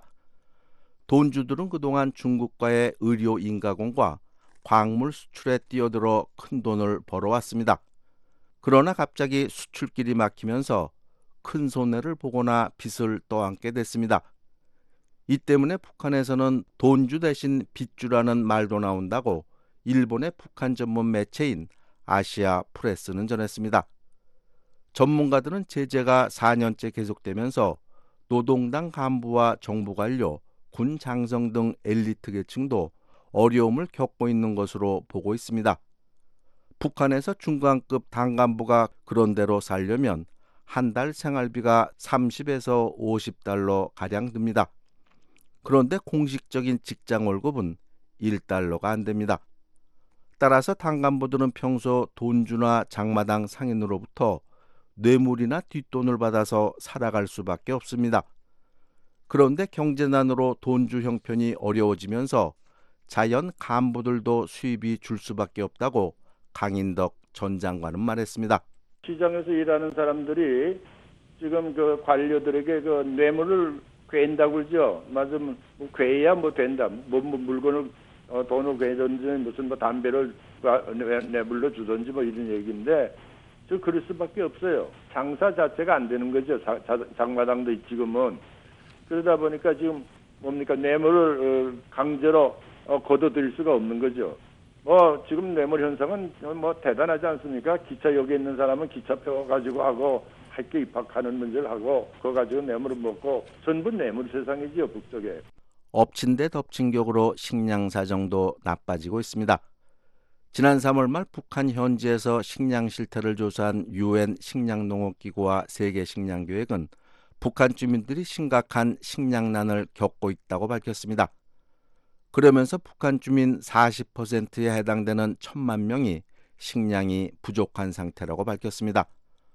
돈주들은 그동안 중국과의 의료 인가공과 광물 수출에 뛰어들어 큰 돈을 벌어왔습니다. 그러나 갑자기 수출길이 막히면서 큰 손해를 보거나 빚을 떠안게 됐습니다. 이 때문에 북한에서는 돈주 대신 빚주라는 말도 나온다고 일본의 북한 전문 매체인 아시아 프레스는 전했습니다. 전문가들은 제재가 사 년째 계속되면서 노동당 간부와 정부 관료, 군 장성 등 엘리트 계층도 어려움을 겪고 있는 것으로 보고 있습니다. 북한에서 중간급 당간부가 그런대로 살려면 한 달 생활비가 삼십에서 오십 달러 가량 듭니다. 그런데 공식적인 직장 월급은 일 달러가 안 됩니다. 따라서 당간부들은 평소 돈주나 장마당 상인으로부터 뇌물이나 뒷돈을 받아서 살아갈 수밖에 없습니다. 그런데 경제난으로 돈주 형편이 어려워지면서 자연 간부들도 수입이 줄 수밖에 없다고 강인덕 전 장관은 말했습니다. 시장에서 일하는 사람들이 지금 그 관료들에게 그 뇌물을 괸다고 그러죠. 맞으면 뭐 괸야 뭐 된다. 뭐, 뭐 물건을 어, 돈을 괸든지 무슨 뭐 담배를 내불러 주든지 뭐 이런 얘기인데 저 그럴 수밖에 없어요. 장사 자체가 안 되는 거죠. 자, 자, 장마당도 지금은. 그러다 보니까 지금 뭡니까 뇌물을 강제로 걷어들일 수가 없는 거죠. 뭐 지금 뇌물 현상은 뭐 대단하지 않습니까? 기차역에 있는 사람은 기차표 가지고 하고 학교 입학하는 문제를 하고 그거 가지고 뇌물을 먹고 전부 뇌물 세상이지요, 북쪽에. 엎친 데 덮친 격으로 식량 사정도 나빠지고 있습니다. 지난 삼월 말 북한 현지에서 식량 실태를 조사한 유엔 식량농업기구와 세계식량교획은 북한 주민들이 심각한 식량난을 겪고 있다고 밝혔습니다. 그러면서 북한 주민 사십 퍼센트에 해당되는 천만 명이 식량이 부족한 상태라고 밝혔습니다.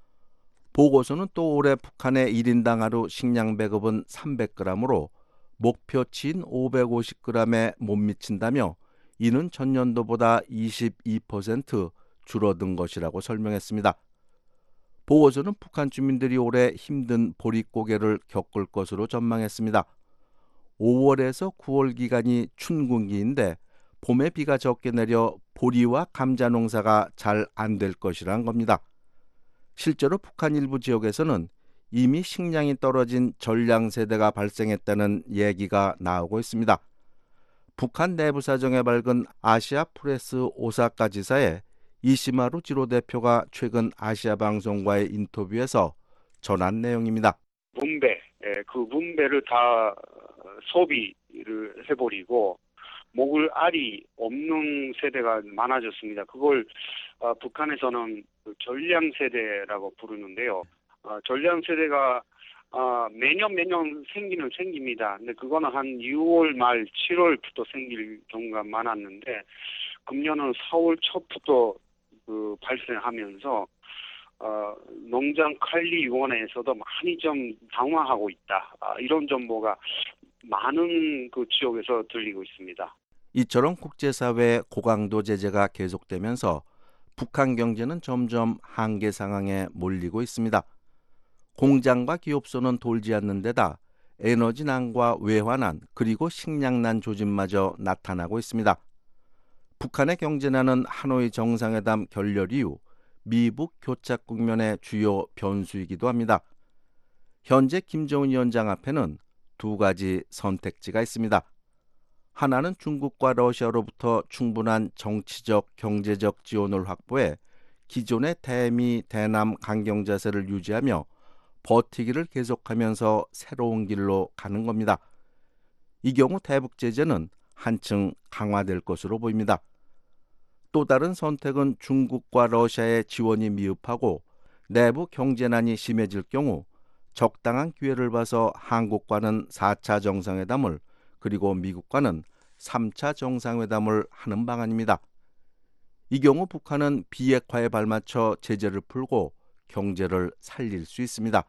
보고서는 또 올해 북한의 일 인당 하루 식량 배급은 삼백 그램으로 목표치인 오백오십 그램에 못 미친다며 이는 전년도보다 이십이 퍼센트 줄어든 것이라고 설명했습니다. 보고서는 북한 주민들이 올해 힘든 보릿고개를 겪을 것으로 전망했습니다. 오월에서 구월 기간이 춘군기인데 봄에 비가 적게 내려 보리와 감자 농사가 잘 안 될 것이란 겁니다. 실제로 북한 일부 지역에서는 이미 식량이 떨어진 전량세대가 발생했다는 얘기가 나오고 있습니다. 북한 내부 사정에 밝은 아시아 프레스 오사카 지사의 이시마루 지로 대표가 최근 아시아 방송과의 인터뷰에서 전한 내용입니다. 분배, 그 분배를 다 소비를 해버리고 먹을 알이 없는 세대가 많아졌습니다. 그걸 어, 북한에서는 전량 세대라고 부르는데요. 어, 전량 세대가 어, 매년 매년 생기는 생깁니다. 근데 그거는 한 유월 말 칠월부터 생길 경우가 많았는데 금년은 사월 초부터 그 발생하면서 어, 농장관리위원회에서도 많이 좀 당황하고 있다. 아, 이런 정보가 많은 그 지역에서 들리고 있습니다. 이처럼 국제사회의 고강도 제재가 계속되면서 북한 경제는 점점 한계 상황에 몰리고 있습니다. 공장과 기업소는 돌지 않는 데다 에너지난과 외환난 그리고 식량난 조짐마저 나타나고 있습니다. 북한의 경제난은 하노이 정상회담 결렬 이후 미북 교착 국면의 주요 변수이기도 합니다. 현재 김정은 위원장 앞에는 두 가지 선택지가 있습니다. 하나는 중국과 러시아로부터 충분한 정치적, 경제적 지원을 확보해 기존의 대미, 대남 강경 자세를 유지하며 버티기를 계속하면서 새로운 길로 가는 겁니다. 이 경우 대북 제재는 한층 강화될 것으로 보입니다. 또 다른 선택은 중국과 러시아의 지원이 미흡하고 내부 경제난이 심해질 경우 적당한 기회를 봐서 한국과는 사 차 정상회담을 그리고 미국과는 삼 차 정상회담을 하는 방안입니다. 이 경우 북한은 비핵화에 발맞춰 제재를 풀고 경제를 살릴 수 있습니다.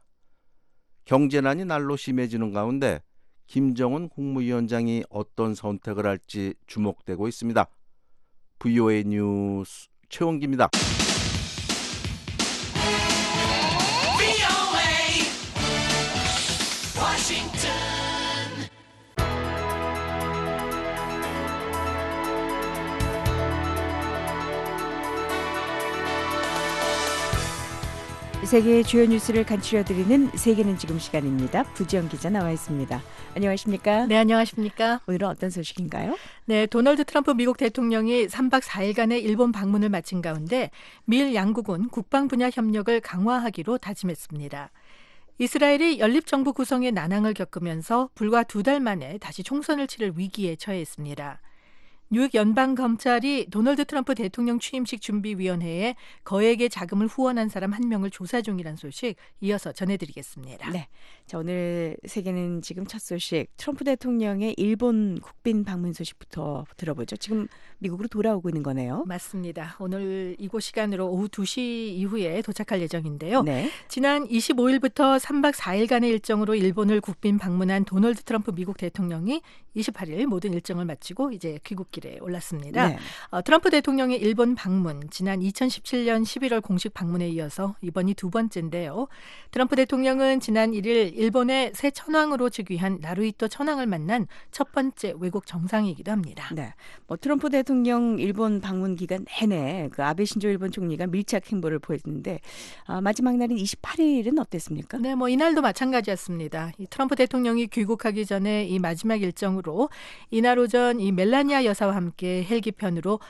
경제난이 날로 심해지는 가운데 김정은 국무위원장이 어떤 선택을 할지 주목되고 있습니다. 브이오에이 뉴스 최원기입니다. 세계의 주요 뉴스를 간추려드리는 세계는 지금 시간입니다. 부지영 기자 나와 있습니다. 안녕하십니까? 네, 안녕하십니까? 오늘은 어떤 소식인가요? 네, 도널드 트럼프 미국 대통령이 삼 박 사 일간의 일본 방문을 마친 가운데 미일 양국은 국방 분야 협력을 강화하기로 다짐했습니다. 이스라엘이 연립정부 구성의 난항을 겪으면서 불과 두 달 만에 다시 총선을 치를 위기에 처했습니다. 뉴욕 연방검찰이 도널드 트럼프 대통령 취임식 준비위원회에 거액의 자금을 후원한 사람 한 명을 조사 중이란 소식 이어서 전해드리겠습니다. 네, 자, 오늘 세계는 지금 첫 소식 트럼프 대통령의 일본 국빈 방문 소식부터 들어보죠. 지금 미국으로 돌아오고 있는 거네요. 맞습니다. 오늘 이곳 시간으로 오후 두 시 이후에 도착할 예정인데요. 네. 지난 이십오일부터 삼 박 사 일간의 일정으로 일본을 국빈 방문한 도널드 트럼프 미국 대통령이 이십팔 일 모든 일정을 마치고 이제 귀국길 귀국길에 올랐습니다. 네. 어, 트럼프 대통령의 일본 방문, 지난 이천십칠 년 십일월 공식 방문에 이어서 이번이 두 번째인데요. 트럼프 대통령은 지난 일 일 일본의 새 천황으로 즉위한 나루히토 천황을 만난 첫 번째 외국 정상이기도 합니다. 네, 뭐 트럼프 대통령 일본 방문 기간 내내 그 아베 신조 일본 총리가 밀착 행보를 보였는데 아, 마지막 날인 이십팔 일은 어땠습니까? 네, 뭐 이날도 마찬가지였습니다. 이 트럼프 대통령이 귀국하기 전에 이 마지막 일정으로 이날 오전 이 멜라니아 여사와 함께 헬기편으로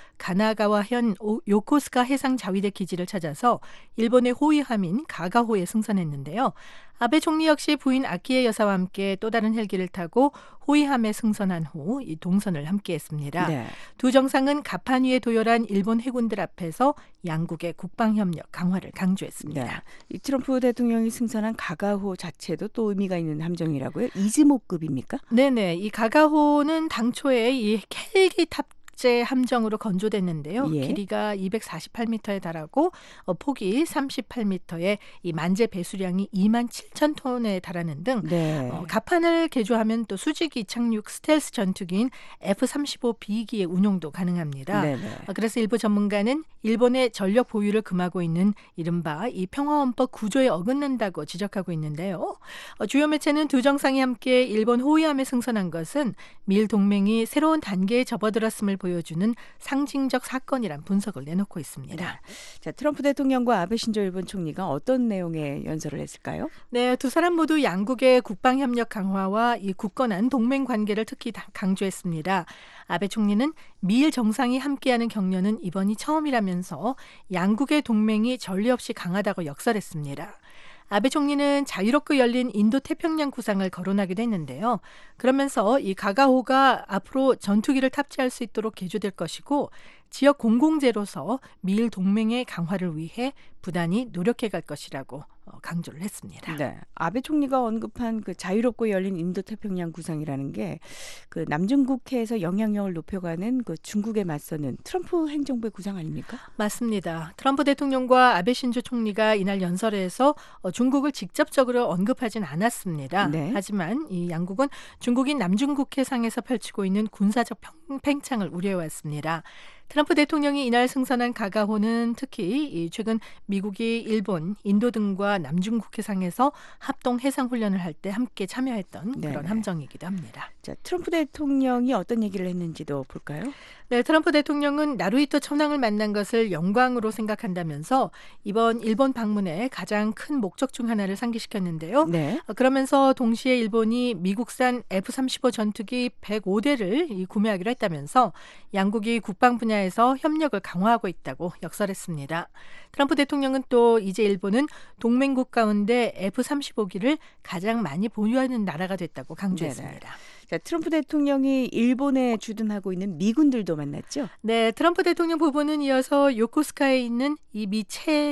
가나가와현 오- 요코스카 해상 자위대 기지를 찾아서 일본의 호위함인 가가호에 승선했는데요. 아베 총리 역시 부인 아키에 여사와 함께 또 다른 헬기를 타고 호위함에 승선한 후 이 동선을 함께했습니다. 네. 두 정상은 가판 위에 도열한 일본 해군들 앞에서 양국의 국방 협력 강화를 강조했습니다. 네. 이 트럼프 대통령이 승선한 가가호 자체도 또 의미가 있는 함정이라고요? 이즈모급입니까? 네네. 이 가가호는 당초에 이 헬기 탑재 함정으로 건조됐는데요. 예. 길이가 이백사십팔 미터에 달하고 어, 폭이 삼십팔 미터에 이 만재 배수량이 이만 칠천 톤에 달하는 등 네. 어, 가판을 개조하면 또 수직이 착륙 스텔스 전투기인 에프 삼십오 비기의 운용도 가능합니다. 네네. 어, 그래서 일부 전문가는 일본의 전력 보유를 금하고 있는 이른바 이 평화헌법 구조에 어긋난다고 지적하고 있는데요. 어, 주요 매체는 두 정상이 함께 일본 호위함에 승선한 것은 미일 동맹이 새로운 단계에 접어들었음을 보여주는 상징적 사건이란 분석을 내놓고 있습니다. 자, 트럼프 대통령과 아베 신조 일본 총리가 어떤 내용의 연설을 했을까요? 네, 두 사람 모두 양국의 국방 협력 강화와 이 굳건한 동맹 관계를 특히 다- 강조했습니다. 아베 총리는 미일 정상이 함께하는 격려는 이번이 처음이라면서 양국의 동맹이 전례 없이 강하다고 역설했습니다. 아베 총리는 자유롭고 열린 인도 태평양 구상을 거론하기도 했는데요. 그러면서 이 가가호가 앞으로 전투기를 탑재할 수 있도록 개조될 것이고 지역 공공재로서 미일 동맹의 강화를 위해 부단히 노력해 갈 것이라고 어, 강조를 했습니다. 네, 아베 총리가 언급한 그 자유롭고 열린 인도 태평양 구상이라는 게 그 남중국해에서 영향력을 높여가는 그 중국에 맞서는 트럼프 행정부의 구상 아닙니까? 맞습니다. 트럼프 대통령과 아베 신조 총리가 이날 연설에서 어, 중국을 직접적으로 언급하진 않았습니다. 네. 하지만 이 양국은 중국인 남중국해상에서 펼치고 있는 군사적 평- 팽창을 우려해왔습니다. 트럼프 대통령이 이날 승선한 가가호는 특히 이 최근 미국이 일본, 인도 등과 남중국해상에서 합동 해상 훈련을 할 때 함께 참여했던 그런 네네. 함정이기도 합니다. 자, 트럼프 대통령이 어떤 얘기를 했는지도 볼까요? 네, 트럼프 대통령은 나루히토 천황을 만난 것을 영광으로 생각한다면서 이번 일본 방문의 가장 큰 목적 중 하나를 상기시켰는데요. 네. 어, 그러면서 동시에 일본이 미국산 에프 삼십오 전투기 백오 대를 이 구매하기로 했다면서 양국이 국방 분야에서 협력을 강화하고 있다고 역설했습니다. 트럼프 대통령은 또 이제 일본은 동맹국 가운데 에프 삼십오기를 가장 많이 보유하는 나라가 됐다고 강조했습니다. 네네. 자, 트럼프 대통령이 일본에 주둔하고 있는 미군들도 만났죠? 네, 트럼프 대통령 부부는 이어서 요코스카에 있는 이 미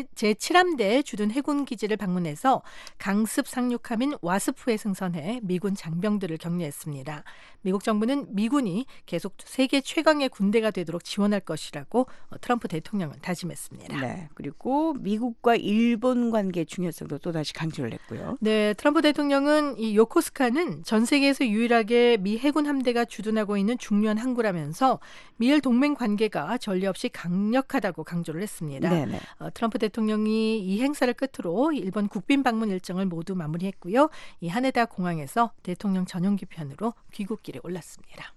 제칠 함대 주둔 해군 기지를 방문해서 강습 상륙함인 와스프에 승선해 미군 장병들을 격려했습니다. 미국 정부는 미군이 계속 세계 최강의 군대가 되도록 지원할 것이라고 트럼프 대통령은 다짐했습니다. 네, 그리고 미국과 일본 관계 중요성도 또다시 강조를 했고요. 네, 트럼프 대통령은 이 요코스카는 전 세계에서 유일하게 미 해군 함대가 주둔하고 있는 중요한 항구라면서 미일 동맹 관계가 전례 없이 강력하다고 강조를 했습니다. 네네. 어, 트럼프 대통령이 이 행사를 끝으로 일본 국빈 방문 일정을 모두 마무리했고요. 이 하네다 공항에서 대통령 전용기 편으로 귀국길에 올랐습니다.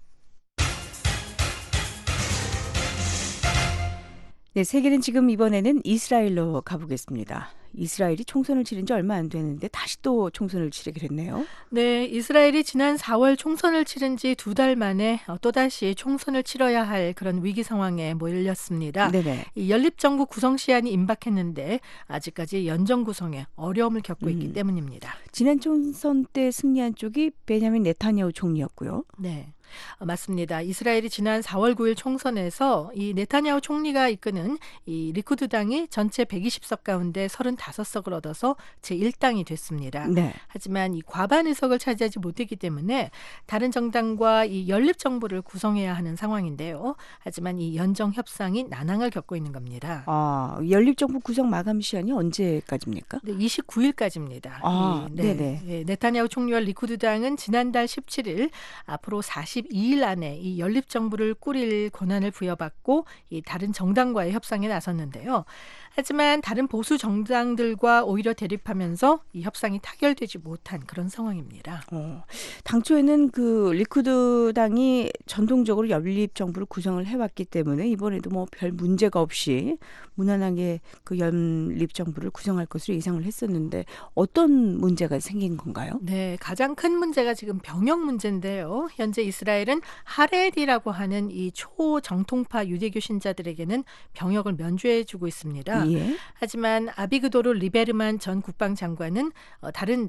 네, 세계는 지금 이번에는 이스라엘로 가보겠습니다. 이스라엘이 총선을 치른 지 얼마 안 되는데 다시 또 총선을 치르게 됐네요. 네, 이스라엘이 지난 사월 총선을 치른 지 두 달 만에 또다시 총선을 치러야 할 그런 위기 상황에 몰렸습니다. 네네. 이 연립정부 구성 시한이 임박했는데 아직까지 연정 구성에 어려움을 겪고 있기 음. 때문입니다. 지난 총선 때 승리한 쪽이 베냐민 네타냐후 총리였고요. 네. 어, 맞습니다. 이스라엘이 지난 사월 구일 총선에서 이 네타냐후 총리가 이끄는 이 리쿠드 당이 전체 백이십 석 가운데 삼십오 석을 얻어서 제일 당이 됐습니다. 네. 하지만 이 과반 의석을 차지하지 못했기 때문에 다른 정당과 이 연립 정부를 구성해야 하는 상황인데요. 하지만 이 연정 협상이 난항을 겪고 있는 겁니다. 아, 연립정부 구성 마감 시한이 언제까지입니까? 네, 이십구일까지입니다. 아, 이, 네, 네네. 네, 네타냐후 총리와 리쿠드 당은 지난달 십칠일 앞으로 사십 이십이 일 안에 이 연립정부를 꾸릴 권한을 부여받고 이 다른 정당과의 협상에 나섰는데요. 하지만 다른 보수 정당들과 오히려 대립하면서 이 협상이 타결되지 못한 그런 상황입니다. 어, 당초에는 그 리쿠드 당이 전통적으로 연립 정부를 구성을 해왔기 때문에 이번에도 뭐 별 문제가 없이 무난하게 그 연립 정부를 구성할 것으로 예상을 했었는데 어떤 문제가 생긴 건가요? 네, 가장 큰 문제가 지금 병역 문제인데요. 현재 이스라엘은 하레디라고 하는 이 초정통파 유대교 신자들에게는 병역을 면제해주고 있습니다. 예. 하지만 아비그도르 리베르만 전 국방장관은 어, 다른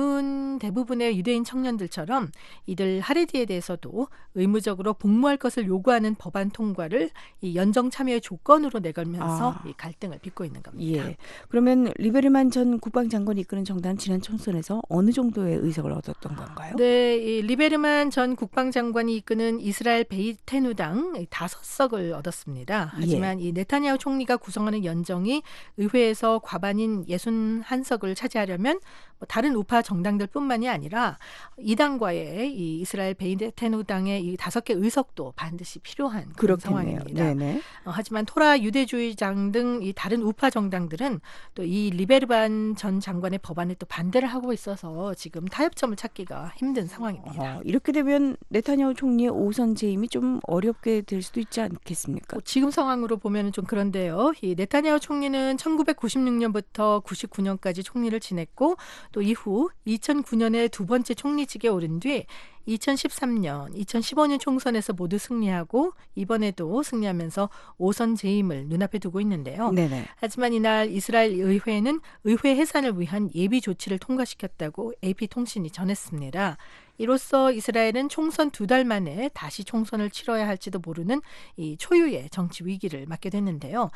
젊은 대부분의 유대인 청년들처럼 이들 하레디에 대해서도 의무적으로 복무할 것을 요구하는 법안 통과를 이 연정 참여의 조건으로 내걸면서 아. 이 갈등을 빚고 있는 겁니다. 예. 그러면 리베르만 전 국방장관이 이끄는 정당은 지난 총선에서 어느 정도의 의석을 얻었던 건가요? 네, 이 리베르만 전 국방장관이 이끄는 이스라엘 베이테누당 다섯 석을 얻었습니다. 하지만 예. 이 네타냐후 총리가 구성하는 연정이 의회에서 과반인 육십일 석을 차지하려면 뭐 다른 우파 정당들뿐만이 아니라 이 당과의 이 이스라엘 베이테누당의 이 다섯 개 의석도 반드시 필요한 그런 그렇겠네요. 상황입니다. 네네. 어, 하지만 토라 유대주의장 등 이 다른 우파 정당들은 또 이 리베르만 전 장관의 법안에 또 반대를 하고 있어서 지금 타협점을 찾기가 힘든 상황입니다. 어, 이렇게 되면 네타냐후 총리의 오선 재임이 좀 어렵게 될 수도 있지 않겠습니까? 뭐 지금 상황으로 보면 좀 그런데요. 이 네타냐후 총리는 천구백구십육 년부터 구십구 년까지 총리를 지냈고 또 이후 이천구 년에 두 번째 총리직에 오른 뒤 이천십삼 년, 이천십오 년 총선에서 모두 승리하고 이번에도 승리하면서 오선 재임을 눈앞에 두고 있는데요. 네네. 하지만 이날 이스라엘 의회는 의회 해산을 위한 예비 조치를 통과시켰다고 에이피통신이 전했습니다. 이로써 이스라엘은 총선 두 달 만에 다시 총선을 치러야 할지도 모르는 이 초유의 정치 위기를 맞게 됐는데요.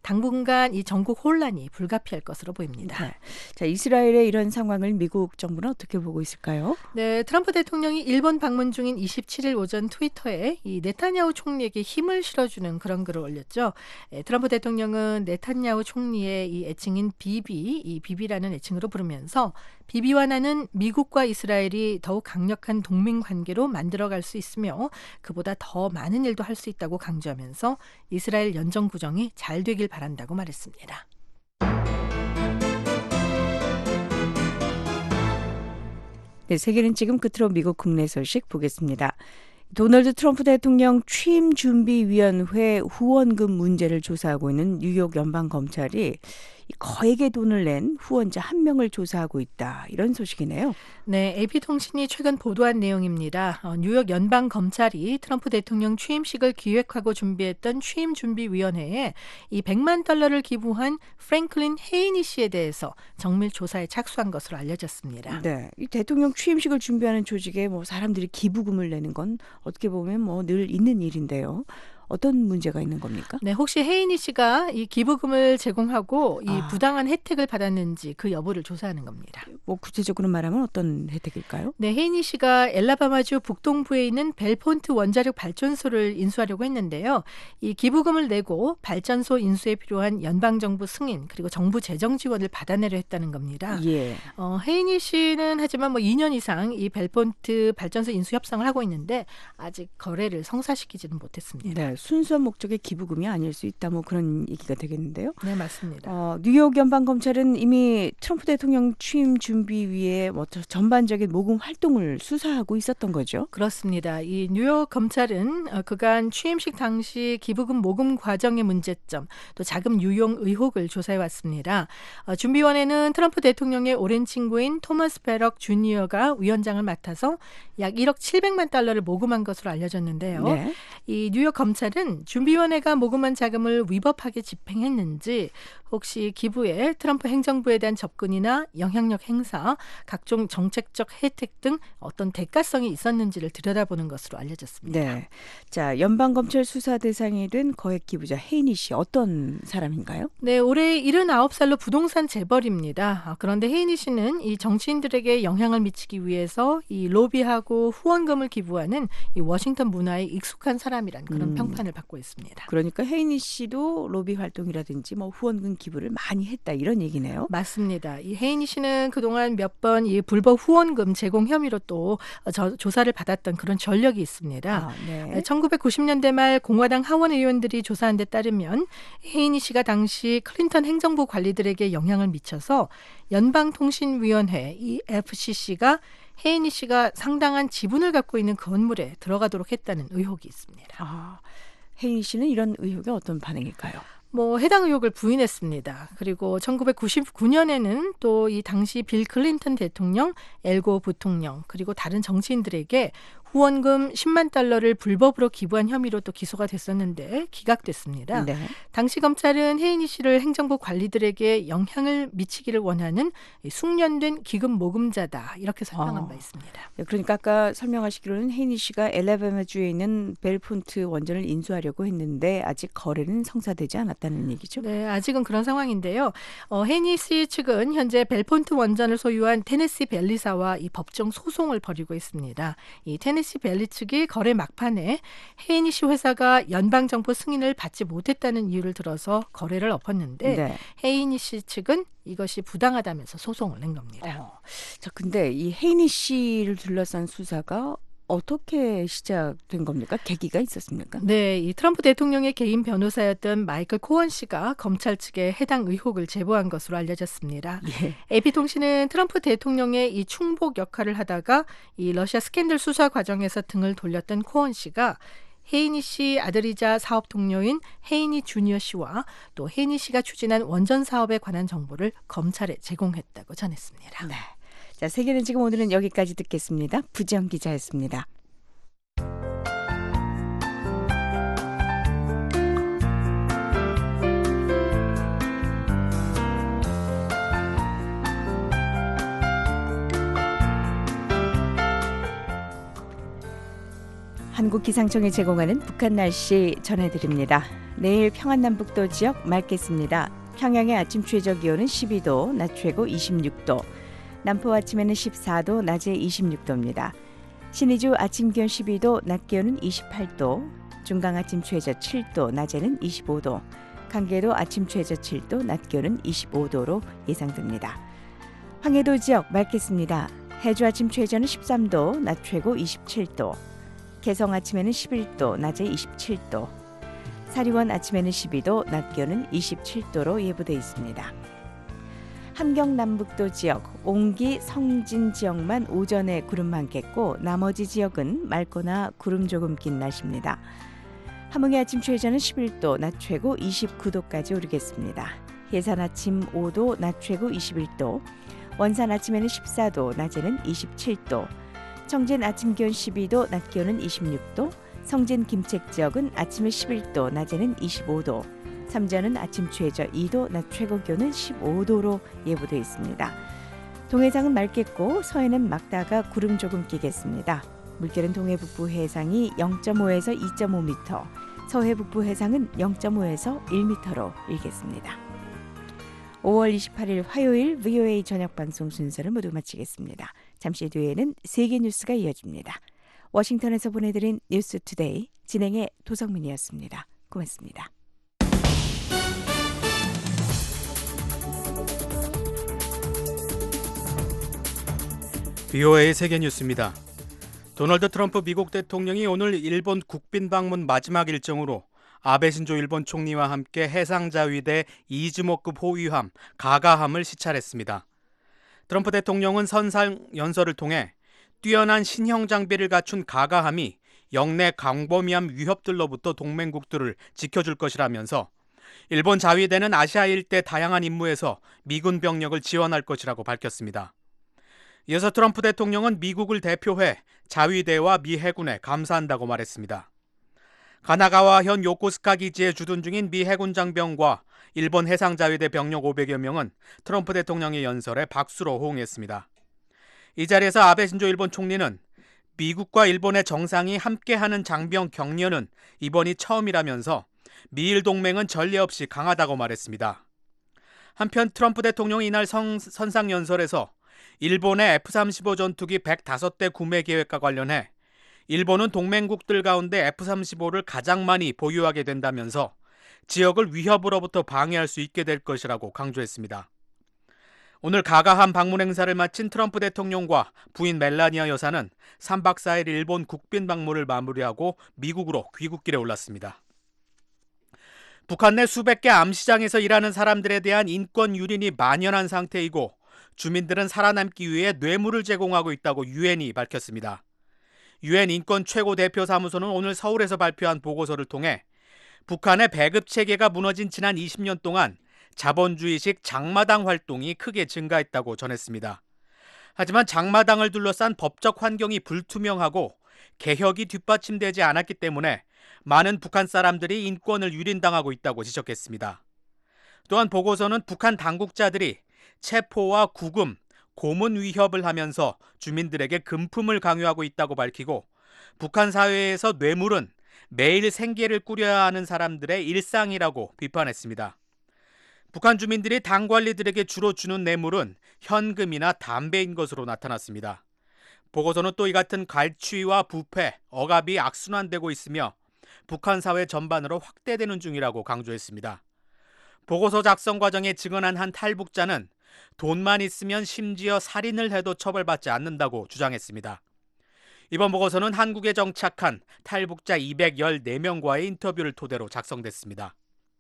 당분간 이 전국 혼란이 불가피할 것으로 보입니다. 네. 자, 이스라엘의 이런 상황을 미국 정부는 어떻게 보고 있을까요? 네, 트럼프 대통령이 일본 방문 중인 이십칠 일 오전 트위터에 이 네타냐후 총리에게 힘을 실어주는 그런 글을 올렸죠. 예, 트럼프 대통령은 네타냐후 총리의 이 애칭인 비비, 이 비비라는 애칭으로 부르면서 비비와 나는 미국과 이스라엘이 더욱 강력한 동맹 관계로 만들어갈 수 있으며 그보다 더 많은 일도 할 수 있다고 강조하면서 이스라엘 연정 구정이 잘 되길 바란다고 말했습니다. 네, 세계는 지금 끝으로 미국 국내 소식 보겠습니다. 도널드 트럼프 대통령 취임준비위원회 후원금 문제를 조사하고 있는 뉴욕 연방검찰이 거액의 돈을 낸 후원자 한 명을 조사하고 있다. 이런 소식이네요. 네, 에이피통신이 최근 보도한 내용입니다. 어, 뉴욕 연방검찰이 트럼프 대통령 취임식을 기획하고 준비했던 취임준비위원회에 이 백만 달러를 기부한 프랭클린 헤이니 씨에 대해서 정밀 조사에 착수한 것으로 알려졌습니다. 네, 이 대통령 취임식을 준비하는 조직에 뭐 사람들이 기부금을 내는 건 어떻게 보면 뭐 늘 있는 일인데요. 어떤 문제가 있는 겁니까? 네, 혹시 헤이니 씨가 이 기부금을 제공하고 이 아. 부당한 혜택을 받았는지 그 여부를 조사하는 겁니다. 뭐 구체적으로 말하면 어떤 혜택일까요? 네, 헤이니 씨가 엘라바마주 북동부에 있는 벨폰트 원자력 발전소를 인수하려고 했는데요. 이 기부금을 내고 발전소 인수에 필요한 연방정부 승인 그리고 정부 재정 지원을 받아내려 했다는 겁니다. 예. 어, 헤이니 씨는 하지만 뭐 이 년 이상 이 벨폰트 발전소 인수 협상을 하고 있는데 아직 거래를 성사시키지는 못했습니다. 네, 순수한 목적의 기부금이 아닐 수 있다. 뭐 그런 얘기가 되겠는데요. 네, 맞습니다. 어, 뉴욕 연방검찰은 이미 트럼프 대통령 취임 준비위에 뭐 전반적인 모금 활동을 수사하고 있었던 거죠. 그렇습니다. 이 뉴욕 검찰은 어, 그간 취임식 당시 기부금 모금 과정의 문제점, 또 자금 유용 의혹을 조사해 왔습니다. 어, 준비원에는 트럼프 대통령의 오랜 친구인 토머스 베럭 주니어가 위원장을 맡아서 약 일억 칠백만 달러를 모금한 것으로 알려졌는데요. 네. 이 뉴욕 검찰은 준비위원회가 모금한 자금을 위법하게 집행했는지 혹시 기부에 트럼프 행정부에 대한 접근이나 영향력 행사, 각종 정책적 혜택 등 어떤 대가성이 있었는지를 들여다보는 것으로 알려졌습니다. 네. 자, 연방검찰 수사 대상이 된 거액 기부자 헤이니 씨 어떤 사람인가요? 네, 올해 일흔아홉 살로 부동산 재벌입니다. 아, 그런데 헤이니 씨는 이 정치인들에게 영향을 미치기 위해서 이 로비하고 후원금을 기부하는 이 워싱턴 문화에 익숙한 사람이란 그런 음. 평가 비판을 받고 있습니다. 그러니까 헤이니 씨도 로비 활동이라든지 뭐 후원금 기부를 많이 했다 이런 얘기네요. 맞습니다. 이 헤이니 씨는 그동안 몇 번 이 불법 후원금 제공 혐의로 또 저, 조사를 받았던 그런 전력이 있습니다. 아, 네. 천구백구십 년대 말 공화당 하원 의원들이 조사한 데 따르면 헤이니 씨가 당시 클린턴 행정부 관리들에게 영향을 미쳐서 연방통신위원회 이 에프씨씨가 헤이니 씨가 상당한 지분을 갖고 있는 건물에 들어가도록 했다는 의혹이 있습니다. 아, 헤이니 씨는 이런 의혹에 어떤 반응일까요? 뭐 해당 의혹을 부인했습니다. 그리고 천구백구십구 년에는 또 이 당시 빌 클린턴 대통령, 엘고 부통령 그리고 다른 정치인들에게 후원금 십만 달러를 불법으로 기부한 혐의로 또 기소가 됐었는데 기각됐습니다. 네. 당시 검찰은 헤이니 씨를 행정부 관리들에게 영향을 미치기를 원하는 숙련된 기금 모금자다 이렇게 설명한 어. 바 있습니다. 그러니까 아까 설명하시기로는 헤이니 씨가 엘라바마주에 있는 벨폰트 원전을 인수하려고 했는데 아직 거래는 성사되지 않았다는 얘기죠? 네, 아직은 그런 상황인데요. 어, 헤이니 씨 측은 현재 벨폰트 원전을 소유한 테네시 밸리사와 이 법정 소송을 벌이고 있습니다. 이 테네시 밸리 측이 거래 막판에 헤이니 씨 회사가 연방 정부 승인을 받지 못했다는 이유를 들어서 거래를 엎었는데 네. 헤이니 씨 측은 이것이 부당하다면서 소송을 낸 겁니다. 어. 자, 근데 이 헤이니 씨를 둘러싼 수사가 어떻게 시작된 겁니까? 계기가 있었습니까? 네, 이 트럼프 대통령의 개인 변호사였던 마이클 코언 씨가 검찰 측에 해당 의혹을 제보한 것으로 알려졌습니다. 예. 에이피통신은 트럼프 대통령의 이 충복 역할을 하다가 이 러시아 스캔들 수사 과정에서 등을 돌렸던 코언 씨가 헤이니 씨 아들이자 사업 동료인 헤이니 주니어 씨와 또 헤이니 씨가 추진한 원전 사업에 관한 정보를 검찰에 제공했다고 전했습니다. 네. 자, 세계는 지금 오늘은 여기까지 듣겠습니다. 부지영 기자였습니다. 한국기상청이 제공하는 북한 날씨 전해드립니다. 내일 평안남북도 지역 맑겠습니다. 평양의 아침 최저 기온은 십이 도, 낮 최고 이십육 도. 남포 아침에는 십사 도, 낮에 이십육 도입니다. 신의주 아침 기온 십이 도, 낮 기온은 이십팔 도. 중강 아침 최저 칠 도, 낮에는 이십오 도. 강계도 아침 최저 칠 도, 낮 기온은 이십오 도로 예상됩니다. 황해도 지역 맑겠습니다. 해주 아침 최저는 십삼 도, 낮 최고 이십칠 도. 개성 아침에는 십일 도, 낮에 이십칠 도. 사리원 아침에는 십이 도, 낮 기온은 이십칠 도로 예보돼 있습니다. 함경 남북도 지역, 옹기, 성진 지역만 오전에 구름 많겠고 나머지 지역은 맑거나 구름 조금 낀 날씨입니다. 함흥의 아침 최저는 십일 도, 낮 최고 이십구 도까지 오르겠습니다. 예산 아침 오 도, 낮 최고 이십일 도. 원산 아침에는 십사 도, 낮에는 이십칠 도. 청진 아침 기온 십이 도, 낮 기온은 이십육 도. 성진 김책 지역은 아침에 십일 도, 낮에는 이십오 도. 삼전은 아침 최저 이 도, 낮 최고 기온은 십오 도로 예보돼 있습니다. 동해상은 맑겠고 서해는 맑다가 구름 조금 끼겠습니다. 물결은 동해 북부 해상이 영 점 오에서 이 점 오 미터, 서해 북부 해상은 영 점 오에서 일 미터로 일겠습니다. 오월 이십팔일 화요일 브이오에이 저녁 방송 순서를 모두 마치겠습니다. 잠시 뒤에는 세계 뉴스가 이어집니다. 워싱턴에서 보내드린 뉴스 투데이 진행의 도성민이었습니다. 고맙습니다. 브이오에이 세계 뉴스입니다. 도널드 트럼프 미국 대통령이 오늘 일본 국빈 방문 마지막 일정으로 아베 신조 일본 총리와 함께 해상자위대 이즈모급 호위함 가가함을 시찰했습니다. 트럼프 대통령은 선상 연설을 통해 뛰어난 신형 장비를 갖춘 가가함이 영내 광범위한 위협들로부터 동맹국들을 지켜줄 것이라면서 일본 자위대는 아시아 일대 다양한 임무에서 미군 병력을 지원할 것이라고 밝혔습니다. 이어서 트럼프 대통령은 미국을 대표해 자위대와 미 해군에 감사한다고 말했습니다. 가나가와 현 요코스카 기지에 주둔 중인 미 해군 장병과 일본 해상자위대 병력 오백여 명은 트럼프 대통령의 연설에 박수로 호응했습니다. 이 자리에서 아베 신조 일본 총리는 미국과 일본의 정상이 함께하는 장병 격려는 이번이 처음이라면서 미일 동맹은 전례 없이 강하다고 말했습니다. 한편 트럼프 대통령이 이날 성, 선상 연설에서 일본의 에프 삼십오 전투기 백오 대 구매 계획과 관련해 일본은 동맹국들 가운데 에프 삼십오를 가장 많이 보유하게 된다면서 지역을 위협으로부터 방해할 수 있게 될 것이라고 강조했습니다. 오늘 가가함 방문 행사를 마친 트럼프 대통령과 부인 멜라니아 여사는 삼 박 사 일 일본 국빈 방문을 마무리하고 미국으로 귀국길에 올랐습니다. 북한 내 수백 개 암시장에서 일하는 사람들에 대한 인권 유린이 만연한 상태이고 주민들은 살아남기 위해 뇌물을 제공하고 있다고 유엔이 밝혔습니다. 유엔 인권 최고 대표 사무소는 오늘 서울에서 발표한 보고서를 통해 북한의 배급 체계가 무너진 지난 이십 년 동안 자본주의식 장마당 활동이 크게 증가했다고 전했습니다. 하지만 장마당을 둘러싼 법적 환경이 불투명하고 개혁이 뒷받침되지 않았기 때문에 많은 북한 사람들이 인권을 유린당하고 있다고 지적했습니다. 또한 보고서는 북한 당국자들이 체포와 구금, 고문 위협을 하면서 주민들에게 금품을 강요하고 있다고 밝히고 북한 사회에서 뇌물은 매일 생계를 꾸려야 하는 사람들의 일상이라고 비판했습니다. 북한 주민들이 당 관리들에게 주로 주는 뇌물은 현금이나 담배인 것으로 나타났습니다. 보고서는 또 이 같은 갈취와 부패, 억압이 악순환되고 있으며 북한 사회 전반으로 확대되는 중이라고 강조했습니다. 보고서 작성 과정에 증언한 한 탈북자는 돈만 있으면 심지어 살인을 해도 처벌받지 않는다고 주장했습니다. 이번 보고서는 한국에 정착한 탈북자 이백십사 명과의 인터뷰를 토대로 작성됐습니다.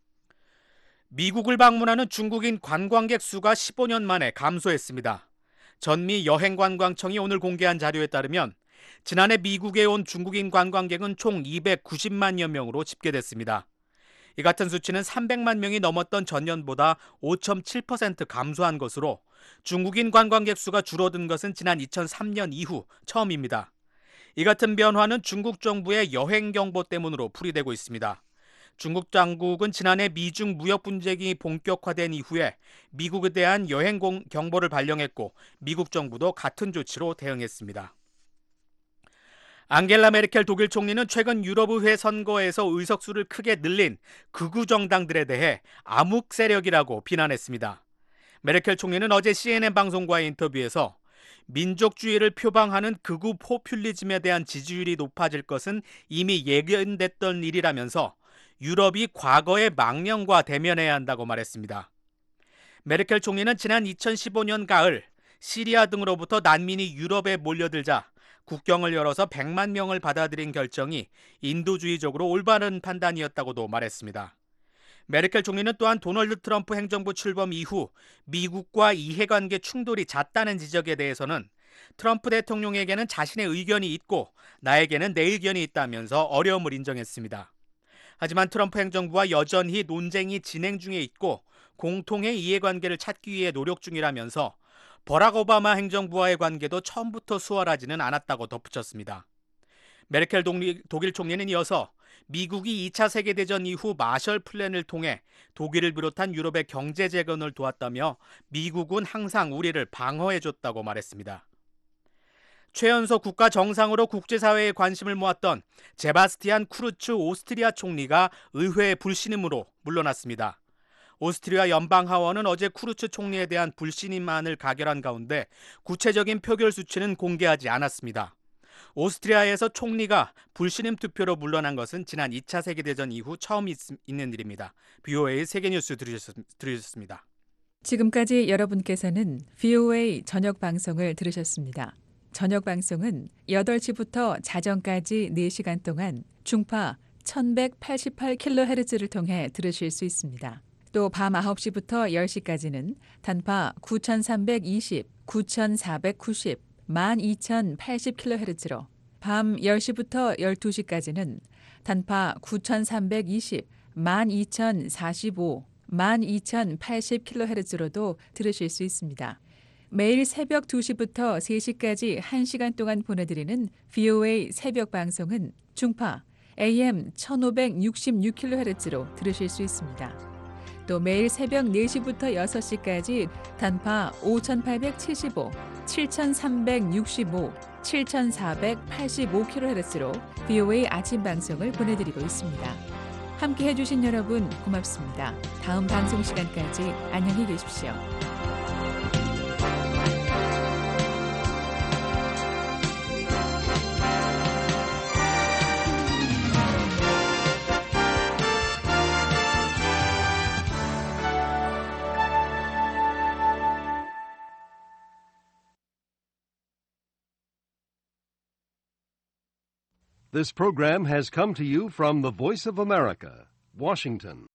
미국을 방문하는 중국인 관광객 수가 십오 년 만에 감소했습니다. 전미 여행관광청이 오늘 공개한 자료에 따르면 지난해 미국에 온 중국인 관광객은 총 이백구십만여 명으로 집계됐습니다. 이 같은 수치는 삼백만 명이 넘었던 전년보다 오 점 칠 퍼센트 감소한 것으로 중국인 관광객 수가 줄어든 것은 지난 이천삼 년 이후 처음입니다. 이 같은 변화는 중국 정부의 여행 경보 때문으로 풀이되고 있습니다. 중국 당국은 지난해 미중 무역 분쟁이 본격화된 이후에 미국에 대한 여행 경보를 발령했고 미국 정부도 같은 조치로 대응했습니다. 앙겔라 메르켈 독일 총리는 최근 유럽의회 선거에서 의석수를 크게 늘린 극우 정당들에 대해 암흑 세력이라고 비난했습니다. 메르켈 총리는 어제 씨엔엔 방송과의 인터뷰에서 민족주의를 표방하는 극우 포퓰리즘에 대한 지지율이 높아질 것은 이미 예견됐던 일이라면서 유럽이 과거의 망령과 대면해야 한다고 말했습니다. 메르켈 총리는 지난 이천십오 년 가을 시리아 등으로부터 난민이 유럽에 몰려들자 국경을 열어서 백만 명을 받아들인 결정이 인도주의적으로 올바른 판단이었다고도 말했습니다. 메르켈 총리는 또한 도널드 트럼프 행정부 출범 이후 미국과 이해관계 충돌이 잦다는 지적에 대해서는 트럼프 대통령에게는 자신의 의견이 있고 나에게는 내 의견이 있다면서 어려움을 인정했습니다. 하지만 트럼프 행정부와 여전히 논쟁이 진행 중에 있고 공통의 이해관계를 찾기 위해 노력 중이라면서 버락 오바마 행정부와의 관계도 처음부터 수월하지는 않았다고 덧붙였습니다. 메르켈 독일 총리는 이어서 미국이 이 차 세계대전 이후 마셜 플랜을 통해 독일을 비롯한 유럽의 경제 재건을 도왔다며 미국은 항상 우리를 방어해줬다고 말했습니다. 최연소 국가 정상으로 국제사회에 관심을 모았던 제바스티안 쿠르츠 오스트리아 총리가 의회의 불신임으로 물러났습니다. 오스트리아 연방하원은 어제 쿠르츠 총리에 대한 불신임안을 가결한 가운데 구체적인 표결 수치는 공개하지 않았습니다. 오스트리아에서 총리가 불신임 투표로 물러난 것은 지난 이 차 세계대전 이후 처음 있, 있는 일입니다. 브이오에이 세계뉴스 들으셨, 들으셨습니다. 지금까지 여러분께서는 브이오에이 저녁 방송을 들으셨습니다. 저녁 방송은 여덟 시부터 자정까지 네 시간 동안 중파 천백팔십팔 킬로헤르츠를 통해 들으실 수 있습니다. 또 밤 아홉 시부터 열 시까지는 단파 구천삼백이십, 구천사백구십, 만 이천팔십 킬로헤르츠로 밤 열 시부터 열두 시까지는 단파 구천삼백이십, 만 이천사십오, 만 이천팔십 킬로헤르츠로도 들으실 수 있습니다. 매일 새벽 두 시부터 세 시까지 한 시간 동안 보내드리는 브이오에이 새벽 방송은 중파 에이엠 천오백육십육 킬로헤르츠로 들으실 수 있습니다. 또 매일 새벽 네 시부터 여섯 시까지 단파 오천팔백칠십오, 칠천삼백육십오, 칠천사백팔십오 킬로헤르츠로 브이오에이 아침 방송을 보내드리고 있습니다. 함께 해주신 여러분 고맙습니다. 다음 방송 시간까지 안녕히 계십시오. This program has come to you from the Voice of America, Washington.